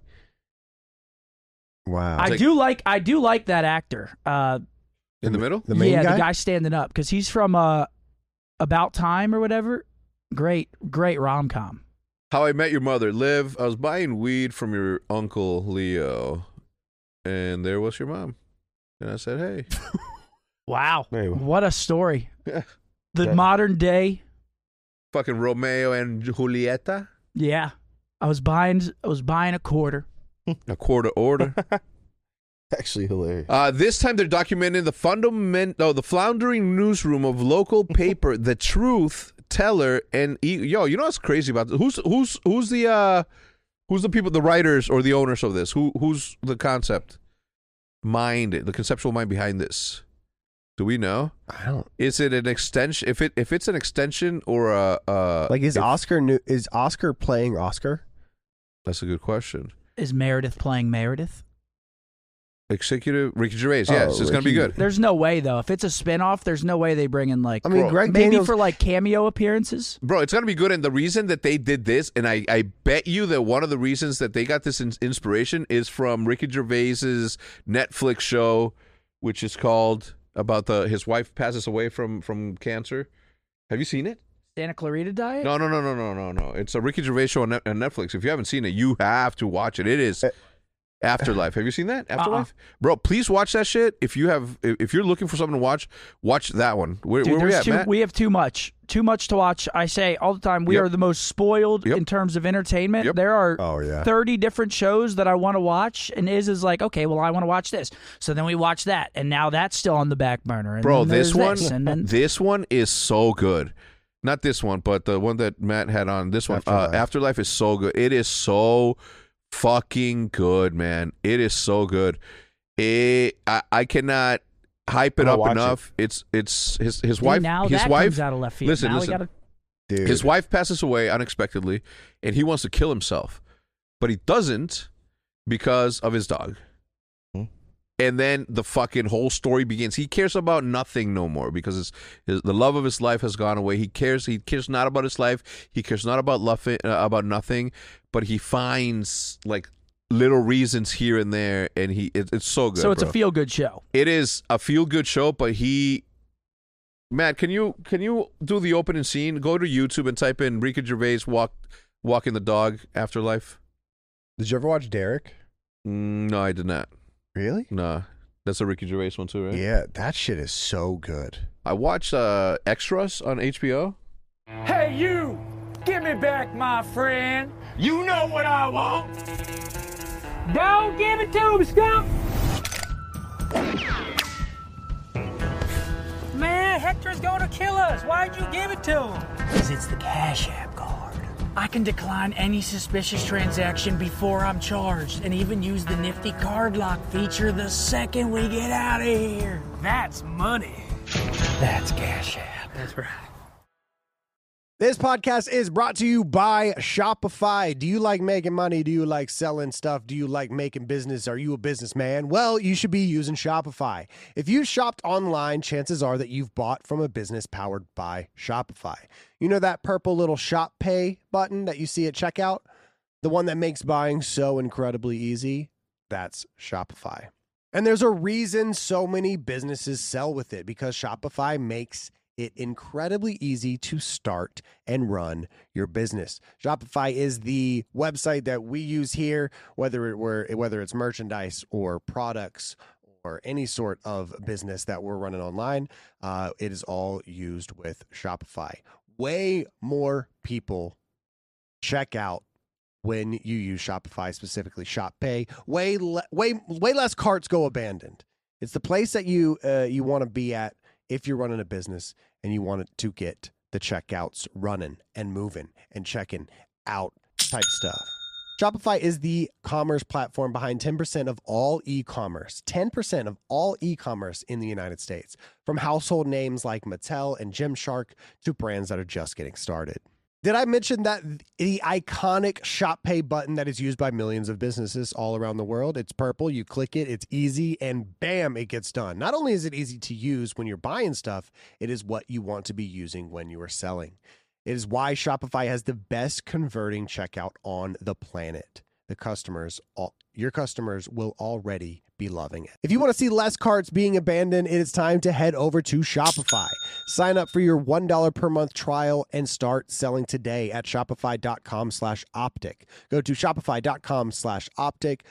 Wow, I like- do like I do like that actor. Uh, in the middle. the main yeah, guy. the guy standing up because he's from uh, About Time or whatever. Great, great rom com. How I Met Your Mother. Liv, I was buying weed from your uncle Leo, and there was your mom. And I said, hey. Wow, Hey, what a story! Yeah. The That- modern day. Fucking Romeo and Julieta. Yeah, I was buying I was buying a quarter. A quarter order. Actually hilarious. Uh, this time they're documenting the fundament, oh, the floundering newsroom of local paper, The Truth Teller, and e- yo, you know what's crazy about this? Who's who's who's the uh, who's the people, the writers or the owners of this? Who who's the concept mind, the conceptual mind behind this? Do we know? I don't Is it an extension? If it if it's an extension or a uh, like. Is if- Oscar new? Is Oscar playing Oscar? That's a good question. Is Meredith playing Meredith? Executive Ricky Gervais. Oh, Yes, it's gonna be Ricky. good. There's no way though. If it's a spinoff, there's no way they bring in like I mean, Bro, Greg maybe Daniels. for like cameo appearances. Bro, it's gonna be good, and the reason that they did this, and I, I bet you that one of the reasons that they got this in- inspiration is from Ricky Gervais's Netflix show, which is called about the his wife passes away from from cancer. Have you seen it? Santa Clarita Diet. No, no, no, no, no, no, no. It's a Ricky Gervais show on, Net- on Netflix. If you haven't seen it, you have to watch it. It is Uh, Afterlife. Have you seen that? Afterlife, bro. Please watch that shit. If you have, if if you're looking for something to watch, watch that one. Where, Dude, where we there's at, too, Matt? we have too much, too much to watch. I say all the time, we Yep. are the most spoiled Yep. in terms of entertainment. Yep. There are Oh yeah. thirty different shows that I want to watch, and Iz is like, okay, well, I want to watch this. So then we watch that, and now that's still on the back burner. And Bro, then this there's one, this, and then this one is so good. Not this one, but the one that Matt had on. This one, Afterlife. Uh, Afterlife, is so good. It is so fucking good, man. It is so good. It, I, I cannot. hype it I'll up watch enough. It's it's his his See, wife. now his that wife comes out of left field. Listen, now we listen. gotta, Dude. His wife passes away unexpectedly, and he wants to kill himself, but he doesn't because of his dog. Hmm. And then the fucking whole story begins. He cares about nothing no more because his, his the love of his life has gone away. He cares. He cares not about his life. He cares not about love, uh, about nothing. But he finds like little reasons here and there, and he it, it's so good. so it's bro. a feel good show. It is a feel good show, but he. Matt, can you can you do the opening scene? Go to YouTube and type in Ricky Gervais walk walking the dog afterlife. Did you ever watch Derek? Mm, no, I did not. Really? Nah, that's a Ricky Gervais one too, right? Yeah, that shit is so good. I watched uh, Extras on H B O. Hey, you! Give me back my friend! You know what I want! Don't give it to him, skunk! Man, Hector's gonna kill us! Why'd you give it to him? Because it's the Cash App card. I can decline any suspicious transaction before I'm charged, and even use the nifty card lock feature the second we get out of here. That's money. That's Cash App. That's right. This podcast is brought to you by Shopify. Do you like making money? Do you like selling stuff? Do you like making business? Are you a businessman? Well, you should be using Shopify. If you've shopped online, chances are that you've bought from a business powered by Shopify. You know that purple little Shop Pay button that you see at checkout? The one that makes buying so incredibly easy? That's Shopify. And there's a reason so many businesses sell with it, because Shopify makes it incredibly easy to start and run your business. Shopify is the website that we use here, whether it were whether it's merchandise or products or any sort of business that we're running online. Uh, it is all used with Shopify. Way more people check out when you use Shopify, specifically Shop Pay. Way le- way way less carts go abandoned. It's the place that you uh, you want to be at if you're running a business and you want it to get the checkouts running and moving and checking out type stuff. Shopify is the commerce platform behind ten percent of all e-commerce, ten percent of all e-commerce in the United States, from household names like Mattel and Gymshark to brands that are just getting started. Did I mention that the iconic Shop Pay button that is used by millions of businesses all around the world? It's purple. You click it. It's easy, and bam, it gets done. Not only is it easy to use when you're buying stuff, it is what you want to be using when you are selling. It is why Shopify has the best converting checkout on the planet. The customers, all, your customers will already be loving it. If you want to see less carts being abandoned, it is time to head over to Shopify. Sign up for your one dollar per month trial and start selling today at shopify.com slash optic. Go to shopify.com slash optic,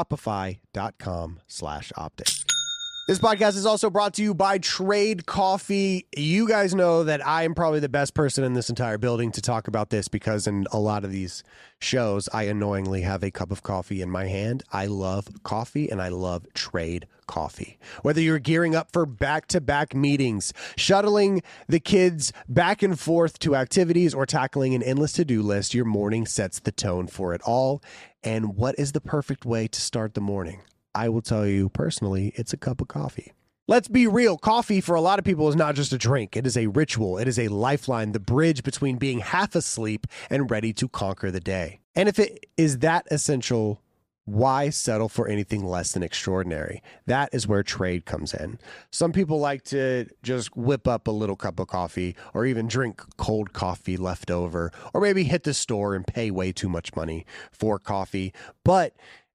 shopify.com slash optic. This podcast is also brought to you by Trade Coffee. You guys know that I am probably the best person in this entire building to talk about this, because in a lot of these shows, I annoyingly have a cup of coffee in my hand. I love coffee, and I love Trade Coffee. Whether you're gearing up for back-to-back meetings, shuttling the kids back and forth to activities, or tackling an endless to-do list, your morning sets the tone for it all. And what is the perfect way to start the morning? I will tell you personally, it's a cup of coffee. Let's be real. Coffee for a lot of people is not just a drink. It is a ritual. It is a lifeline, the bridge between being half asleep and ready to conquer the day. And if it is that essential, why settle for anything less than extraordinary? That is where Trade comes in. Some people like to just whip up a little cup of coffee, or even drink cold coffee left over, or maybe hit the store and pay way too much money for coffee. But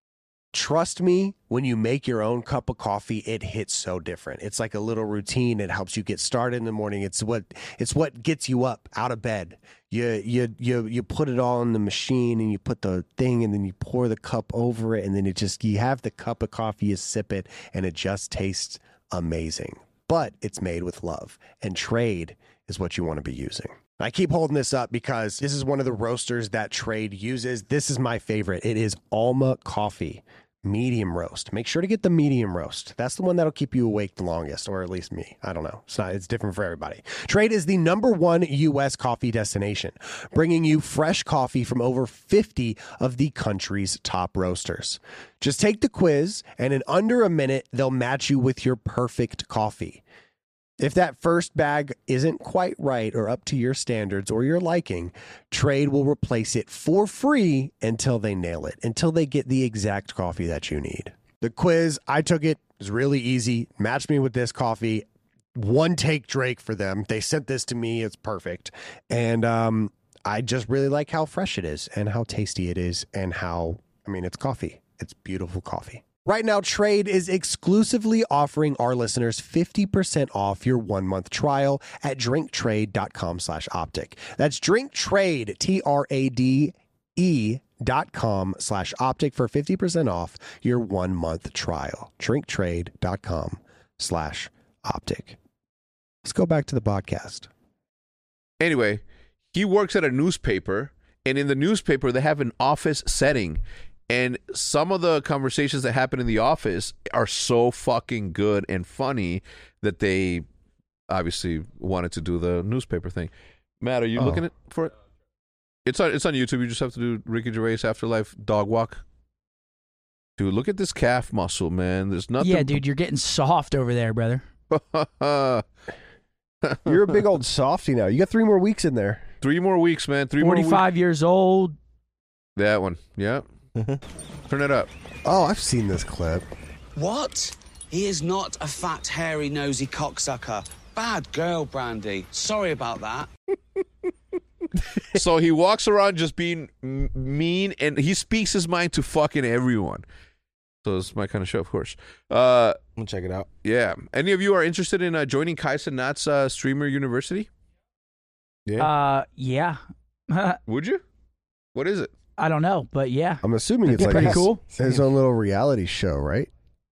trust me, when you make your own cup of coffee, it hits so different. It's like a little routine. It helps you get started in the morning. It's what it's what gets you up out of bed. You you you you put it all in the machine, and you put the thing, and then you pour the cup over it, and then it just you have the cup of coffee, you sip it, and it just tastes amazing. But it's made with love, and Trade is what you want to be using. I keep holding this up because this is one of the roasters that Trade uses. This is my favorite. It is Alma Coffee. medium roast. Make sure to get the medium roast. That's the one that'll keep you awake the longest, or at least me. I don't know. It's not, it's different for everybody. Trade is the number one U S coffee destination, bringing you fresh coffee from over fifty of the country's top roasters. Just take the quiz, and in under a minute, they'll match you with your perfect coffee. If that first bag isn't quite right or up to your standards or your liking, Trade will replace it for free until they nail it, until they get the exact coffee that you need. The quiz, I took it, was really easy. Matched me with this coffee. One take Drake for them. They sent this to me. It's perfect. And um, I just really like how fresh it is and how tasty it is and how, I mean, it's coffee. It's beautiful coffee. Right now, Trade is exclusively offering our listeners fifty percent off your one-month trial at drinktrade.com slash optic. That's drinktrade, T R A D E dot com slash optic for fifty percent off your one-month trial. drinktrade.com slash optic. Let's go back to the podcast. Anyway, he works at a newspaper, and in the newspaper, they have an office setting. And some of the conversations that happen in the office are so fucking good and funny that they obviously wanted to do the newspaper thing. Matt, are you oh. looking at, for it? It's on, it's on YouTube. You just have to do Ricky Gervais Afterlife Dog Walk. Dude, look at this calf muscle, man. There's nothing. Yeah, dude, you're getting soft over there, brother. You're a big old softy now. You got three more weeks in there. Three more weeks, man. Three more weeks. forty-five years old. That one. Yeah. Turn it up. Oh, I've seen this clip. What? He is not a fat, hairy, nosy cocksucker. Bad girl, Brandy. Sorry about that. So he walks around just being m- mean, and he speaks his mind to fucking everyone. So it's my kind of show, of course. Uh, I'm gonna check it out. Yeah. Any of you are interested in uh, joining Kai Cenat's uh, Streamer University? Yeah. Uh, yeah. Would you? What is it? I don't know, but yeah. I'm assuming it's It's like pretty his, cool. his own little reality show, right?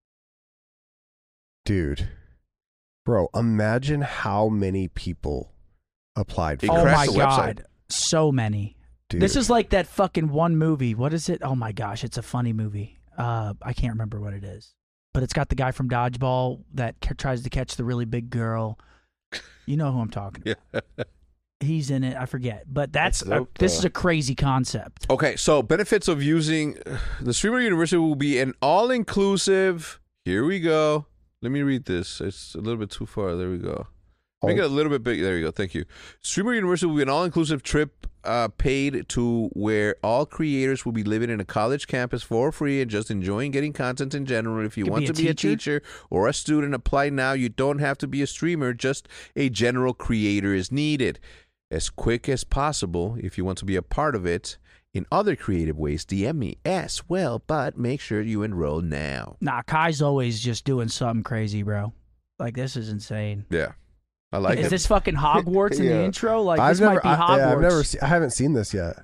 Dude. Bro, imagine how many people applied He for Oh crashed my the god, website. so many. Dude. This is like that fucking one movie. What is it? Oh my gosh, it's a funny movie. Uh, I can't remember what it is, but it's got the guy from Dodgeball that c- tries to catch the really big girl. You know who I'm talking about. Yeah. He's in it. I forget, but that's, That's a, dope, this though. is a crazy concept. Okay, so benefits of using the Streamer University will be an all-inclusive. Here we go. Let me read this. It's a little bit too far. There we go. Make it a little bit big. There you go. Thank you. Streamer University will be an all-inclusive trip uh, paid to where all creators will be living in a college campus for free and just enjoying getting content in general. If you Could want be to a be a teacher. teacher or a student, apply now. You don't have to be a streamer. Just a general creator is needed. As quick as possible, if you want to be a part of it in other creative ways, D M me as well, but make sure you enroll now. Nah, Kai's always just doing something crazy, bro. Like, this is insane. Yeah, I like is it. this fucking Hogwarts in the Yeah. intro? Like, I've this never, might be I, Hogwarts. yeah, I've never se- I haven't seen this yet.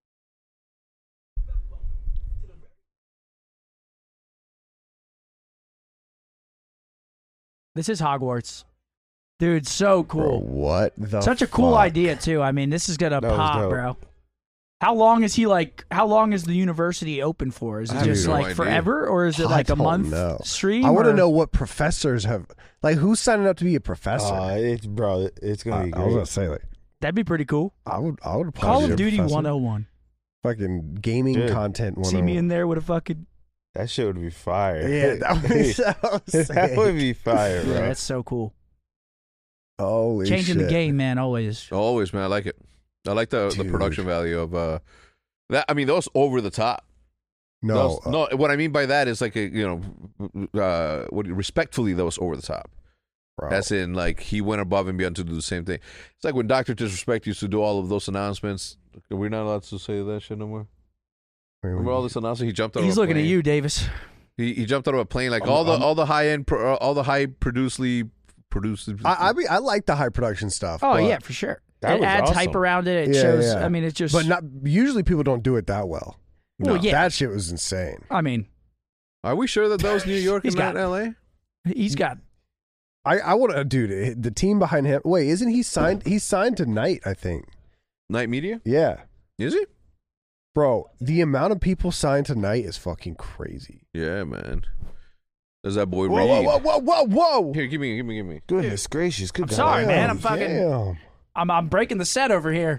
This is Hogwarts. Dude, so Bro, cool. what the Such a cool fuck? idea, too. I mean, this is going to That was pop, dope. bro. How long is he like? How long is the university open for? Is it I have just no like idea. forever, or is it I like a don't month know. stream? I want to or- know what professors have, like, who's signing up to be a professor? Uh, it's bro, it's gonna I, be I was great. gonna say, like, That'd be pretty cool. I would, I would apply Call to be of a Duty professor. one oh one. Fucking gaming Dude. content one oh one. See me in there with a fucking. That shit would be fire. Yeah, that would be so sick. That would be fire, bro. Yeah, that's so cool. Holy Changing the shit. game, man. Always. Always, man. I like it. I like the the Dude. production value of uh that. I mean, those over the top. No, Those- uh, no. What I mean by that is like a you know, uh, what respectfully those over the top. bro. As in, like he went above and beyond to do the same thing. It's like when Doctor Disrespect used to do all of those announcements. We're not allowed to say that shit no more. I mean, Remember all this announcement? He jumped out. He's of a looking at plane. you, Davis. He he jumped out of a plane. Like I'm- all the I'm- all the high end, pro, all the high producely produced. I, I mean, I like the high production stuff. Oh but, yeah, for sure. That It was adds awesome. hype around it. It Yeah, shows. yeah. I mean, it's just. but not usually people don't do it that well. Well, yeah. That shit was insane. I mean, Are we sure that that was New York He's and not got- L A? he's got. I, I want to, dude. it- The team behind him. Wait, isn't he signed? He's signed to Night, I think. Night Media? Yeah, Is he? Bro, the amount of people signed tonight is fucking crazy. Yeah, man. There's that boy Whoa, Reed. whoa, whoa, whoa, whoa, whoa! Here, give me, give me, give me. Goodness gracious, good I'm God. sorry, man. Damn, I'm fucking. damn. I'm I'm breaking the set over here.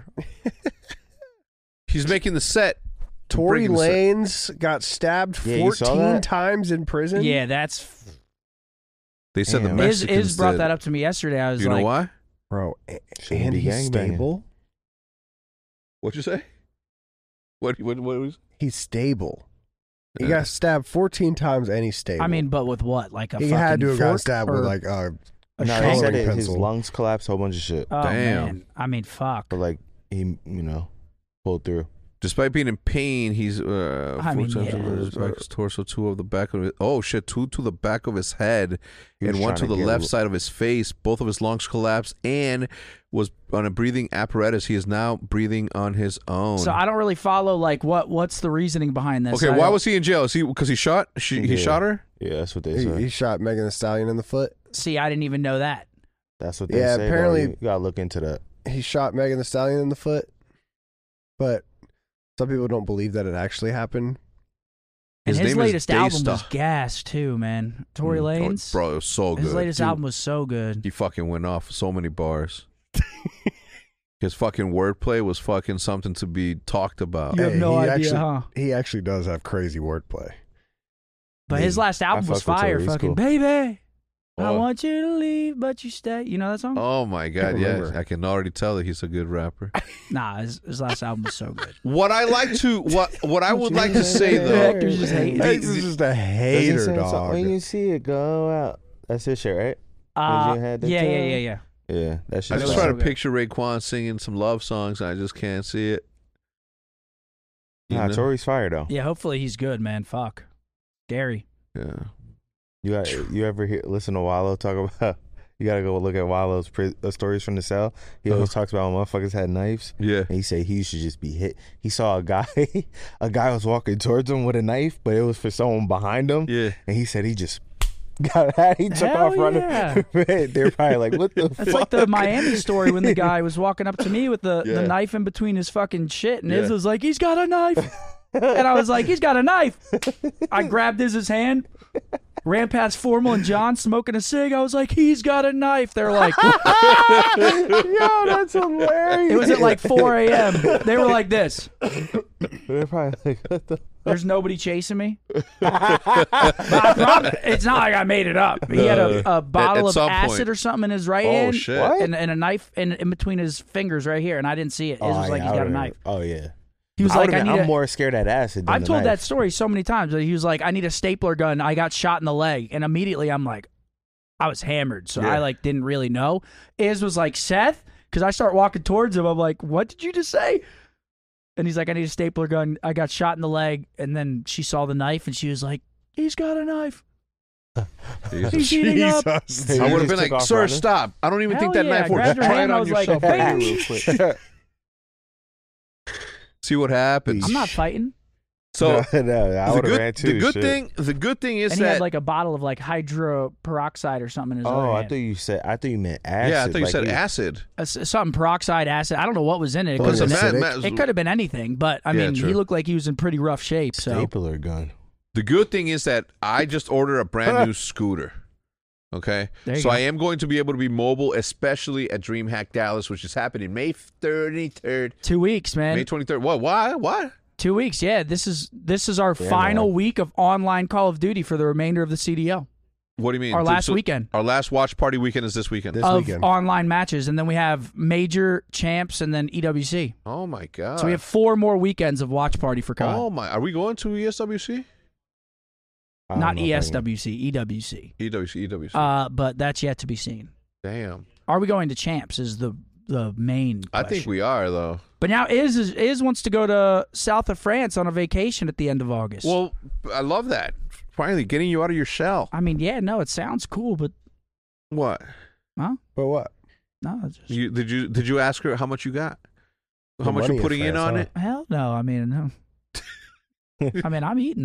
He's making the set. Tory breaking the set. Lanez got stabbed Yeah, you saw fourteen that? times in prison. Yeah, that's. They said the Damn. Iz, Mexicans Iz brought did. that up to me yesterday. I was You like, know why? Bro, a- Shouldn't and be he's gangbanging. stable. What'd you say? What? What? What was? He's stable. He Yeah. got stabbed fourteen times and he's stable. I mean, but with what? Like a he fucking had to have got fork stabbed or with like a, a No, shank? they said coloring it, his pencil. lungs collapsed, a whole bunch of shit. Oh, Damn. man. I mean, fuck. But like he, you know, pulled through. Despite being in pain, he's uh, I four mean, times yeah. over his back, his torso, two of the back of it. Oh shit, two to the back of his head, He was and one trying to to the get left a- side of his face. Both of his lungs collapsed, and was on a breathing apparatus. He is now breathing on his own. So I don't really follow like what what's the reasoning behind this. okay, I why don't- was he in jail? Is he because he shot? She, He Yeah. shot her. Yeah, that's what they he, said. he shot Megan Thee Stallion in the foot. See, I didn't even know that. That's what they Yeah, say. bro. apparently- you gotta look into that. He shot Megan Thee Stallion in the foot, but some people don't believe that it actually happened. And His his, name is latest album Daysta. was gas too, man. Tory Mm. Lanez. Oh, bro, it was so good. his latest Dude, album was so good. He fucking went off so many bars. His fucking wordplay was fucking something to be talked about. You have Hey, no he idea, actually, huh? He actually does have crazy wordplay. But his last album I was fuck with fire. Tory, he's Fucking cool. baby, I Oh. want you to leave, but you stay. You know that song? Oh my god, Can't yes. remember. I can already tell that he's a good rapper. Nah, his, his last album was so good. What I like to what what I would like to say though. Hector's just hating. He's just a Doesn't hater, say dog. something, When you see it go out, that's his shit, right? Uh, you had the yeah, yeah, time? yeah, yeah. Yeah, that I shit. just was try so to good. picture Raekwon singing some love songs and I just can't see it. You Nah, know? Tory's fire though. Yeah, hopefully he's good, man. Fuck. Scary. Yeah. You got you ever hear, listen to Wallow talk about? You gotta go look at Wallow's pri- uh, stories from the cell. He always talks about when motherfuckers had knives. Yeah. And he said he used to just be hit. He saw a guy, a guy was walking towards him with a knife, but it was for someone behind him. Yeah. And he said he just got that. He took Hell off running. yeah. They're probably like, what the That's fuck? like the Miami story when the guy was walking up to me with the, Yeah. the knife in between his fucking shit, and Yeah. Iz was like, "He's got a knife," and I was like, "He's got a knife." I grabbed Iz's hand, ran past Formal and John smoking a cig. I was like, "He's got a knife." They're like, Yo, that's hilarious. it was at like four a.m. They were like this. They're probably like, what the? There's nobody chasing me. But I promise, it's not like I made it up. He had a, a bottle at of some acid point. or something in his right Oh, hand, shit. What? and, and a knife in, in between his fingers right here, and I didn't see it. Iz was Oh, like, yeah, "He's I got a would've- knife." Oh yeah. He was I like, would've "I been- need I'm a." more scared at acid. Than I've the told that knife. story so many times. He was like, "I need a stapler gun." I got shot in the leg, and immediately I'm like, I was hammered, so Yeah. I like didn't really know. Iz was like, "Seth," because I start walking towards him. I'm like, "What did you just say?" And he's like, "I need a stapler gun. I got shot in the leg." And then she saw the knife, and she was like, "He's got a knife. Jesus. He's eating up." Jesus. Hey, I you would have just been took like, off "Sir, running? stop! I don't even Hell think that yeah, I knife works. grabbed her Try hand, it I on was like, yourself "Bam." real quick. See what happens." I'm not fighting. So no, no, I the would have good, ran too. the good shit. thing, the good thing is And he that had like a bottle of like hydroperoxide or something in his other Oh, I hand. thought you said. I thought you meant acid. yeah, I thought you like said he- acid. Uh, s- something peroxide acid. I don't know what was in it. It Oh, could Because yeah. have been, acidic. Matt- it could have been anything, but I Yeah, mean, true. he looked like he was in pretty rough shape. So Stapler gun. The good thing is that I just ordered a brand new scooter. Okay, There you so go. I am going to be able to be mobile, especially at DreamHack Dallas, which is happening May twenty-third. two weeks, man. May twenty-third. What? Why? Why? Two weeks. Yeah, this is this is our Yeah, final man. week of online Call of Duty for the remainder of the C D L. What do you mean? Our So- last so weekend Our last watch party weekend is this weekend. This of weekend. online matches, and then we have major champs, and then E W C. oh my god! So we have four more weekends of watch party for C O D. Oh my! Are we going to E S W C? I don't Not know if I E can- S W C, E W C. E W C, E W C. Uh, but that's yet to be seen. Damn. Are we going to champs? Is the the main. I think question. we are though. But now Iz is, Iz wants to go to south of France on a vacation at the end of August. Well, I love that. Finally, getting you out of your shell. I mean, yeah, no, it sounds cool, but What? huh? But what? No, it's just, You did you did you ask her how much you got? How The much money you're in putting in France, on huh? it? hell no. I mean, no. I mean, I'm eating that.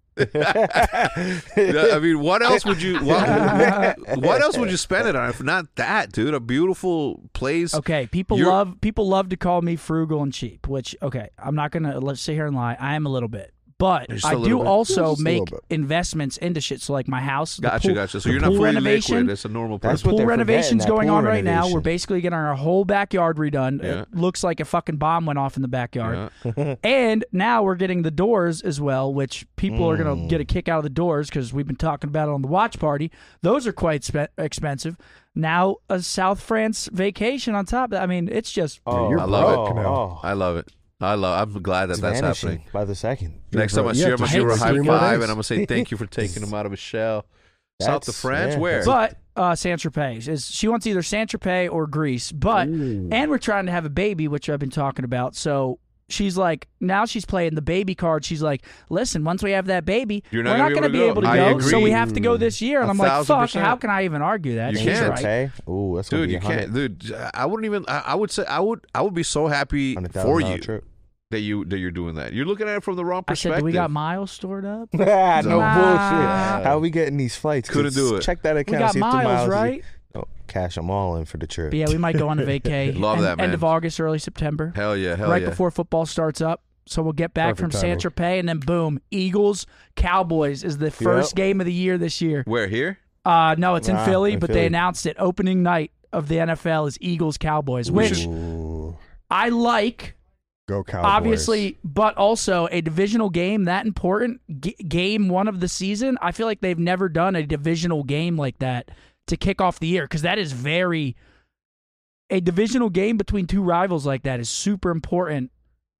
I mean, what else would you what, what else would you spend it on if not that, dude? A beautiful place. Okay, people You're- love people love to call me frugal and cheap, which okay, I'm not gonna let's sit here and lie. I am a little bit, but Just a I little do bit. also Just a make little bit. investments into shit. So like my house, the Gotcha, pool, gotcha. So the you're not pool fully renovation. liquid. It's a normal That's person. what Pool they're forgetting, renovation's that going pool on right now. renovation. We're basically getting our whole backyard redone. Yeah. It looks like a fucking bomb went off in the backyard. Yeah. And now we're getting the doors as well, which people are going to Mm. get a kick out of the doors because we've been talking about it on the watch party. Those are quite spe- expensive. Now a South France vacation on top of that. I mean, it's just Oh, you're I love oh, it. Oh, I love it. I love. I'm glad that it's that's vanishing happening. by the second. Next time I You see have him, to I'm gonna give her a hate high three more five, days. and I'm gonna say thank you for taking him out of his shell. South of That's- France, yeah, where? that's- But uh, Saint Tropez is she wants either Saint Tropez or Greece. But and we're trying to have a baby, which I've been talking about. So she's like, now she's playing the baby card. She's like, listen, once we have that baby, You're not we're gonna not going be to able be to able to go. go. I So we agree. have to go this year. And A I'm like, thousand fuck, percent. how can I even argue that? You She's can't. right. Okay. Ooh, that's gonna Dude, be you a hundred- can't, dude. I wouldn't even. I, I would say I would. I would be so happy hundred for thousand dollar you trip. that you that you're doing that. You're looking at it from the wrong I said, perspective. do we got miles stored up? no Nah. bullshit. How are we getting these flights? Couldn't do it. Check that We account. got see if the miles, is- right? Oh, cash them all in for the trip. But yeah, we might go on a vacay. Love end, that, man. End of August, early September. Hell yeah, hell right yeah. before football starts up. So we'll get back Perfect from Saint Tropez, and then boom, Eagles, Cowboys is the first game of the year this year. Where here? Uh, no, it's in Ah, Philly, in but Philly. they announced it. Opening night of the N F L is Eagles, Cowboys, which Ooh, I like, go Cowboys. obviously, but also a divisional game that important, G- game one of the season. I feel like they've never done a divisional game like that to kick off the year because that is very. A divisional game between two rivals like that is super important.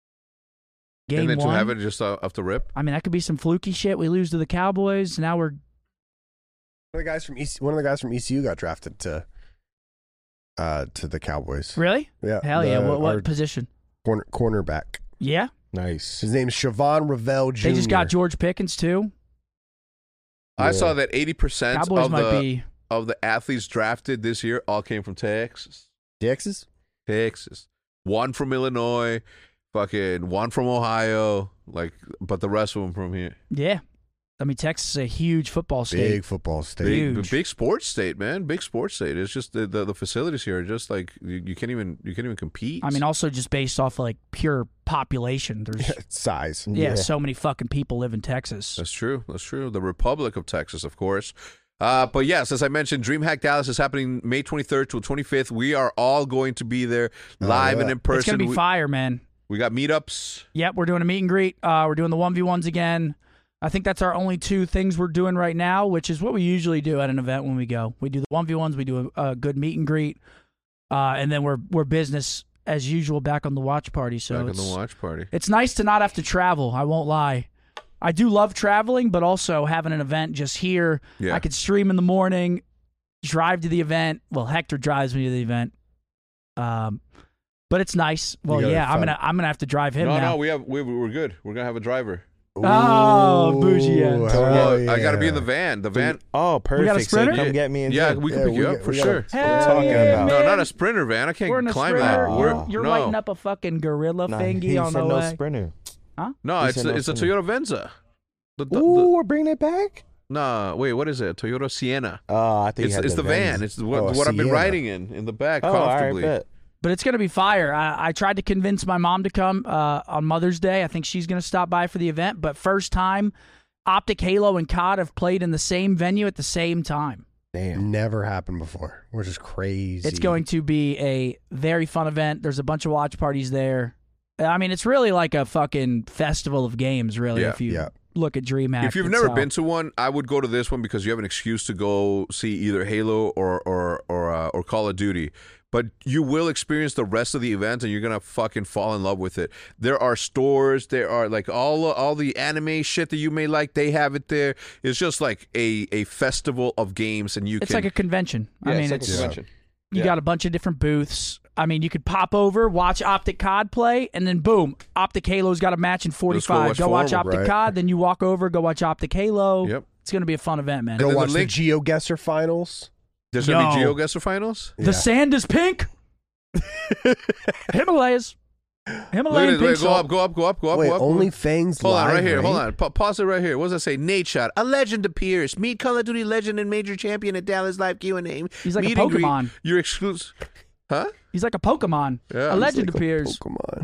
Game and then one. to have it just uh, off the rip. I mean, that could be some fluky shit. We lose to the Cowboys. Now we're One of the guys from E C, one of the guys from E C U got drafted to uh to the Cowboys. really Yeah, hell yeah. the- What, what our position? corner, cornerback? Yeah, Nice. His name's Siobhan Ravel Junior they just got George Pickens too. I Yeah. saw that eighty percent Cowboys of might the be. of the athletes drafted this year all came from Texas. Texas. Texas. One from Illinois, fucking one from Ohio, like, but the rest of them from here. Yeah, I mean Texas is a huge football state. Big football state. Big, Huge. big sports state, man. Big sports state. It's just the, the, the facilities here are just like you, you can't even you can't even compete. I mean, also just based off like pure population. There's Size. yeah, so many fucking people live in Texas. That's true. That's true. The Republic of Texas, of course. Uh, but yes, as I mentioned, DreamHack Dallas is happening May twenty-third to twenty-fifth. We are all going to be there live yeah. and in person. It's gonna be we, fire, man. we got meetups. Yep, we're doing a meet and greet. Uh, we're doing the one v ones again. I think that's our only two things we're doing right now, which is what we usually do at an event when we go. We do the one v ones, we do a, a good meet and greet, uh, and then we're we're business as usual back on the watch party. So Back on it's, the watch party. it's nice to not have to travel. I won't lie. I do love traveling, but also having an event just here. Yeah. I could stream in the morning, drive to the event. Well, Hector drives me to the event. Um, but it's nice. Well, gotta yeah, have I'm fun. gonna I'm gonna have to drive him No, now. no, we have we we're good. We're gonna have a driver. Oh, Ooh, bougie end. hell Well, I got to be yeah. in the van. The van. Oh, perfect. got a So Sprinter? come get me and Yeah, Jed. we can Yeah, pick you we up got- for we got sure. a- What are you talking yeah, about? No, man. not a sprinter van. I can't We're in a climb sprinter. that. Oh. You're, We're- you're no. lighting up a fucking gorilla Nah, thingy he on said the no way. Sprinter. No, He it's said a, no it's a sprinter. Toyota Venza. The, the, Ooh, the, we're bringing it back. nah, wait, what is it? Toyota Sienna. Oh, I think It's you had it's the, Benz. van. It's what, Oh, what I've been Sienna. riding in in the back Oh, all right, comfortably. bet. But it's going to be fire. I, I tried to convince my mom to come uh, on Mother's Day. I think she's going to stop by for the event. But first time, Optic Halo and C O D have played in the same venue at the same time. Damn. Never happened before, which is crazy. It's going to be a very fun event. There's a bunch of watch parties there. I mean, it's really like a fucking festival of games, really, Yeah. if you Yeah. look at DreamHack. If you've itself. never been to one, I would go to this one because you have an excuse to go see either Halo or or or uh, or Call of Duty. But you will experience the rest of the event, and you're gonna fucking fall in love with it. There are stores, there are like all all the anime shit that you may like. They have it there. It's just like a, a festival of games, and you It's can. like a convention. I mean, like a it's convention. you Yeah. got a bunch of different booths. I mean, you could pop over, watch Optic C O D play, and then boom, Optic Halo's got a match in forty-five. watch Go watch Forward, Optic right? C O D, then you walk over, go watch Optic Halo. Yep. It's going to be a fun event, man. And Go then the watch the, link- GeoGuessr finals. There's gonna be Yo. GeoGuessr finals. The sand is pink. Himalayas. Himalayan Look at pink it. Wait, go salt. up, go up, go up, go up, Wait, go up. only go up. Fangs Hold on, live, right here. Hold right? on. Pa- pause it right here. What does that say? Nate Shot. A legend appears. Meet Call of Duty legend and major champion at Dallas Live Q and A. He's like a Meet and greet. Pokemon. You're exclusive. Huh? He's like a Pokemon. Yeah. a He's legend Like a appears. Pokemon.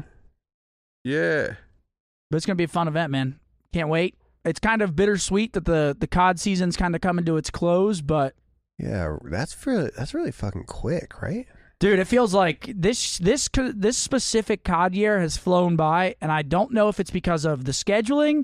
Yeah. But it's gonna be a fun event, man. Can't wait. It's kind of bittersweet that the the C O D season's kind of coming to its close, but Yeah, that's really that's really fucking quick, right? dude, it feels like this this this specific C O D year has flown by, and I don't know if it's because of the scheduling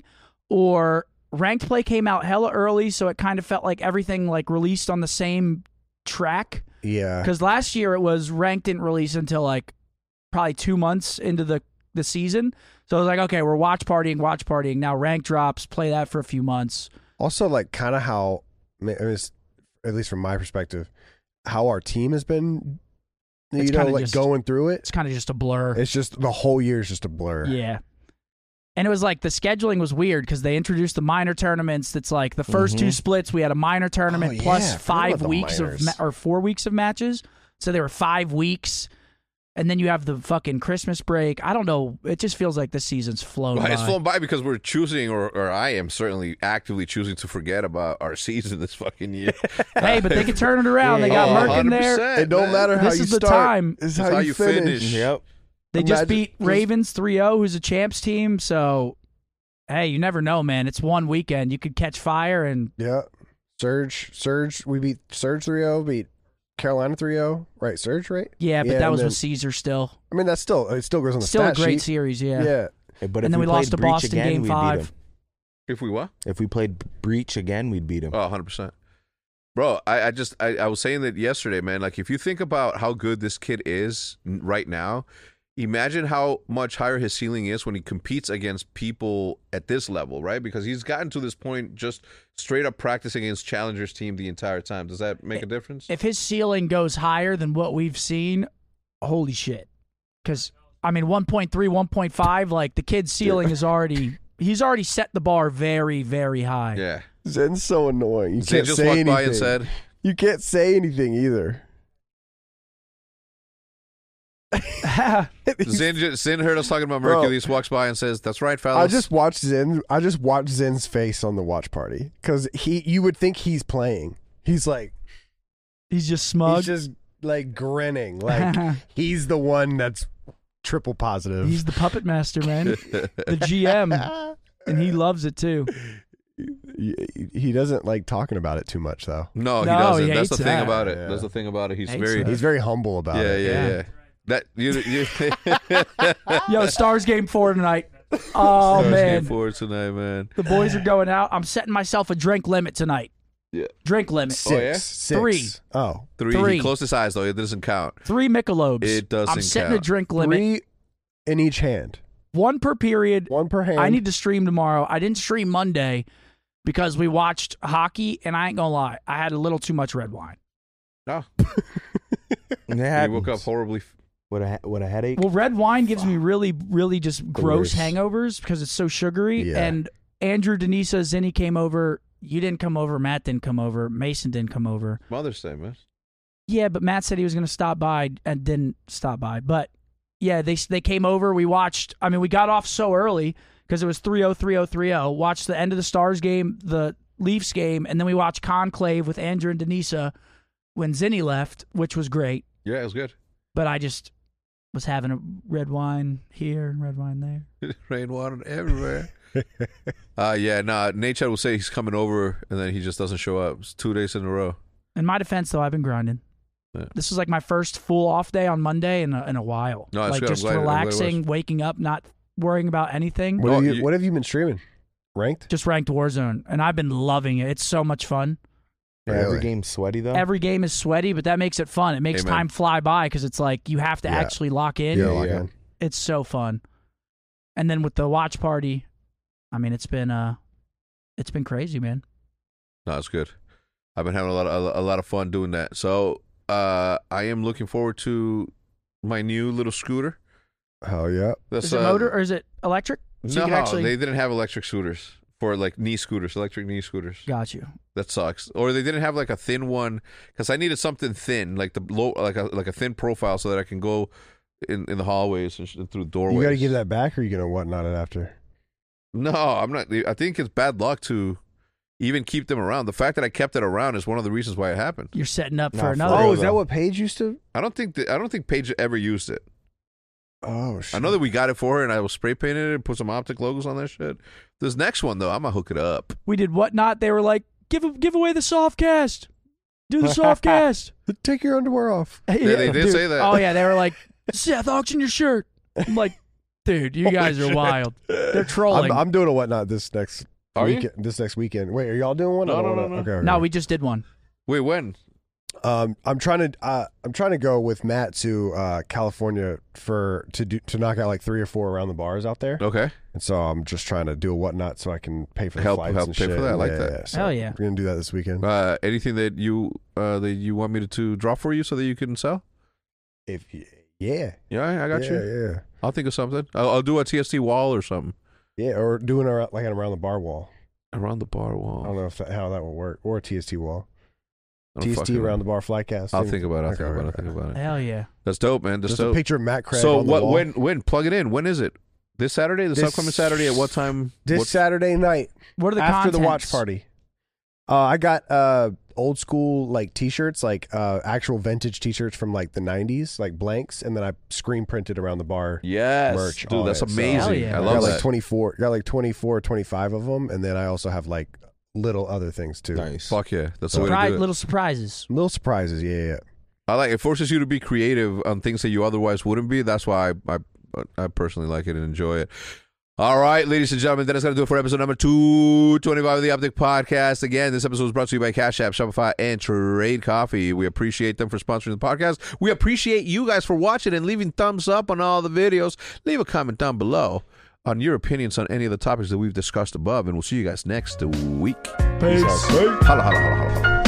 or ranked play came out hella early, so it kind of felt like everything like released on the same track. Yeah. Because last year it was ranked didn't release until like probably two months into the the season. So I was like, okay, we're watch partying, watch partying. Now rank drops, play that for a few months. Also, like, kind of how, I mean, it's- at least from my perspective, how our team has been, you It's know, kinda like just- going through it. It's kind of just a blur. It's just the whole year is just a blur. Yeah. And it was like the scheduling was weird because they introduced the minor tournaments. That's like the first two splits, we had a minor tournament Oh, plus yeah, I forgot five about the weeks of minors. ma- or four weeks of matches. So there were five weeks. And then you have the fucking Christmas break. I don't know. It just feels like this season's flown Well, by. it's flown by because we're choosing, or, or I am certainly actively choosing to forget about our season this fucking year. Hey, but they can turn it around. They got Oh, Merck in there. one hundred percent, It don't man. matter how This you is the start. time. It's It's how, how you you finish. finish. Yep. They just Imagine- beat just- Ravens three oh, who's a champs team. So, hey, you never know, man. It's one weekend. You could catch fire and Yeah. Surge, Surge, we beat Surge three oh, beat Carolina three oh. Right, Surge, right? yeah, but Yeah, that and was then- with Caesar still. I mean, that's still, it still goes on the Still a stat great sheet. series, yeah. Yeah. Hey, But And if then we played lost to Breach Boston again, game we'd five. Beat 'em. If we what? If we played Breach again, we'd beat him. Oh, one hundred percent. Bro, I, I just, I, I was saying that yesterday, man. Like, if you think about how good this kid is n- right now, imagine how much higher his ceiling is when he competes against people at this level, right? Because he's gotten to this point just straight up practicing against Challengers team the entire time. Does that make a difference? If his ceiling goes higher than what we've seen, holy shit. Because, I mean, one point three, one point five, like, the kid's ceiling is already, he's already set the bar very, very high. Yeah. Zen's so annoying. You Zay can't just say walked anything. by and said, You can't say anything either. Zin, ju- Zin heard us talking about Bro. Mercules, walks by and says, "That's right, I fellas." just watched Zen. I just watched Zen's face on the watch party because he. You would think he's playing. He's like He's just smug. he's just like grinning, like he's the one that's triple positive. He's the puppet master, man. The G M. And he loves it, too. he, he doesn't like talking about it too much though. no, he No, doesn't. he That's the hates thing that. about it. Yeah. That's the thing about it. He's Hates very, that. He's very humble about yeah, it. yeah, Yeah. yeah. That you, you Yo, Stars game four tonight. Oh, Stars man. game forward tonight, man. The boys are going out. I'm setting myself a drink limit tonight. Yeah. Drink limit. Six, Oh, yeah? six. Three. Oh, Three. Three. He closed his eyes though. It doesn't count. Three Michelobes. It doesn't I'm setting count. a drink limit. three in each hand, One per period. one per hand. I need to stream tomorrow. I didn't stream Monday because we watched hockey, and I ain't going to lie. I had a little too much red wine. No, It he happens. woke up horribly. f- with a with a headache. Well, red wine gives me really, really just gross worst. hangovers because it's so sugary. Yeah. And Andrew, Denisa, Zinni came over. You didn't come over. Matt didn't come over. Mason didn't come over. Mother's Day, man. Yeah, but Matt said he was going to stop by and didn't stop by. But yeah, they they came over. We watched. I mean, we got off so early because it was three oh, three oh, three oh. Watched the end of the Stars game, the Leafs game, and then we watched Conclave with Andrew and Denisa when Zinni left, which was great. Yeah, it was good. But I just was having a red wine here, red wine there. Rainwater everywhere. uh yeah, nah. Nate Chad will say he's coming over, and then he just doesn't show up. It's two days in a row. In my defense, though, I've been grinding. Yeah. This was like my first full off day on Monday in a, in a while. No, it's like good. I'm just glad- I'm glad it relaxing, was. waking up, not worrying about anything. What, No, have you, you- what have you been streaming? Ranked? Just ranked Warzone, and I've been loving it. It's so much fun. Yeah, every Really? game's sweaty though. Every game is sweaty, but that makes it fun. It makes Amen. time fly by because it's like you have to Yeah. actually lock in. Yeah, Yeah, lock yeah. in. It's so fun. And then with the watch party, I mean, it's been uh, it's been crazy, man. No, it's good. I've been having a lot of a, a lot of fun doing that. So uh, I am looking forward to my new little scooter. Hell yeah. That's, Is it uh, motor or is it electric? So no, you can actually they didn't have electric scooters for like knee scooters, electric knee scooters. got you. That sucks. Or they didn't have like a thin one because I needed something thin, like the low, like a like a thin profile, so that I can go in, in the hallways and, sh- and through doorways. You got to give that back, or are you gonna whatnot it after? No, I'm not. I think it's bad luck to even keep them around. The fact that I kept it around is one of the reasons why it happened. You're setting up Nah, for for another. real, Oh, is though. that what Paige used to? I don't think that, I don't think Paige ever used it. Oh shit! I know that we got it for her, and I was spray painted it and put some optic logos on that shit. This next one though, I'm gonna hook it up. We did whatnot. They were like, give give away the soft cast. Do the soft cast. Take your underwear off. Yeah, they did Dude. say that. Oh yeah, they were like, Seth, auction your shirt. I'm like, dude, you guys are wild. They're trolling. I'm, I'm doing a whatnot this next Are you? weekend. This next weekend. Wait, are y'all doing one? No, I no, don't no, wanna- no. Okay, okay. no, we just did one. Wait, when? Um, I'm trying to. Uh, I'm trying to go with Matt to uh, California for to do to knock out like three or four around the bars out there. Okay. And so I'm just trying to do a whatnot so I can pay for the Help- flights help and pay shit. for that. I like Yeah, that. yeah. So Hell yeah. We're gonna do that this weekend. Uh, anything that you uh, that you want me to, to draw for you so that you can sell? If y- yeah, Yeah, I got yeah, you. Yeah, I'll think of something. I'll, I'll do a T S T wall or something yeah, or doing a, like an around the bar wall. around the bar I don't wall. know if that, how that will work, or a T S T wall. I don't T S T fucking know. around the bar flight cast. I'll thing. think about it. I'll Okay, think about it. I'll okay. think about it. Hell yeah. That's dope, man. That's Just a dope. picture of Matt Craig. So on the what? wall. When? When? Plug it in. When is it? This Saturday? This, This- upcoming Saturday? At what time? This what- Saturday night What are the after the watch contents? party. Uh, I got uh, old school like T-shirts, like uh, actual vintage T-shirts from like the nineties, like blanks, and then I screen printed around the bar. Yes, merch dude. on That's it, so- amazing. Hell yeah. I I love got that. like twenty-four, got like twenty-four, twenty-five of them, and then I also have like little other things too. Nice. Fuck yeah, that's the way to Surprise, do it. little surprises. Little surprises, yeah, yeah. I like it. Forces you to be creative on things that you otherwise wouldn't be. That's why I I, I personally like it and enjoy it. All right, ladies and gentlemen, that is going to do it for episode number two twenty-five of the Optic Podcast. Again, this episode was brought to you by Cash App, Shopify, and Trade Coffee. We appreciate them for sponsoring the podcast. We appreciate you guys for watching and leaving thumbs up on all the videos. Leave a comment down below on your opinions on any of the topics that we've discussed above, and we'll see you guys next week. Peace. Holla, holla, holla, holla, holla.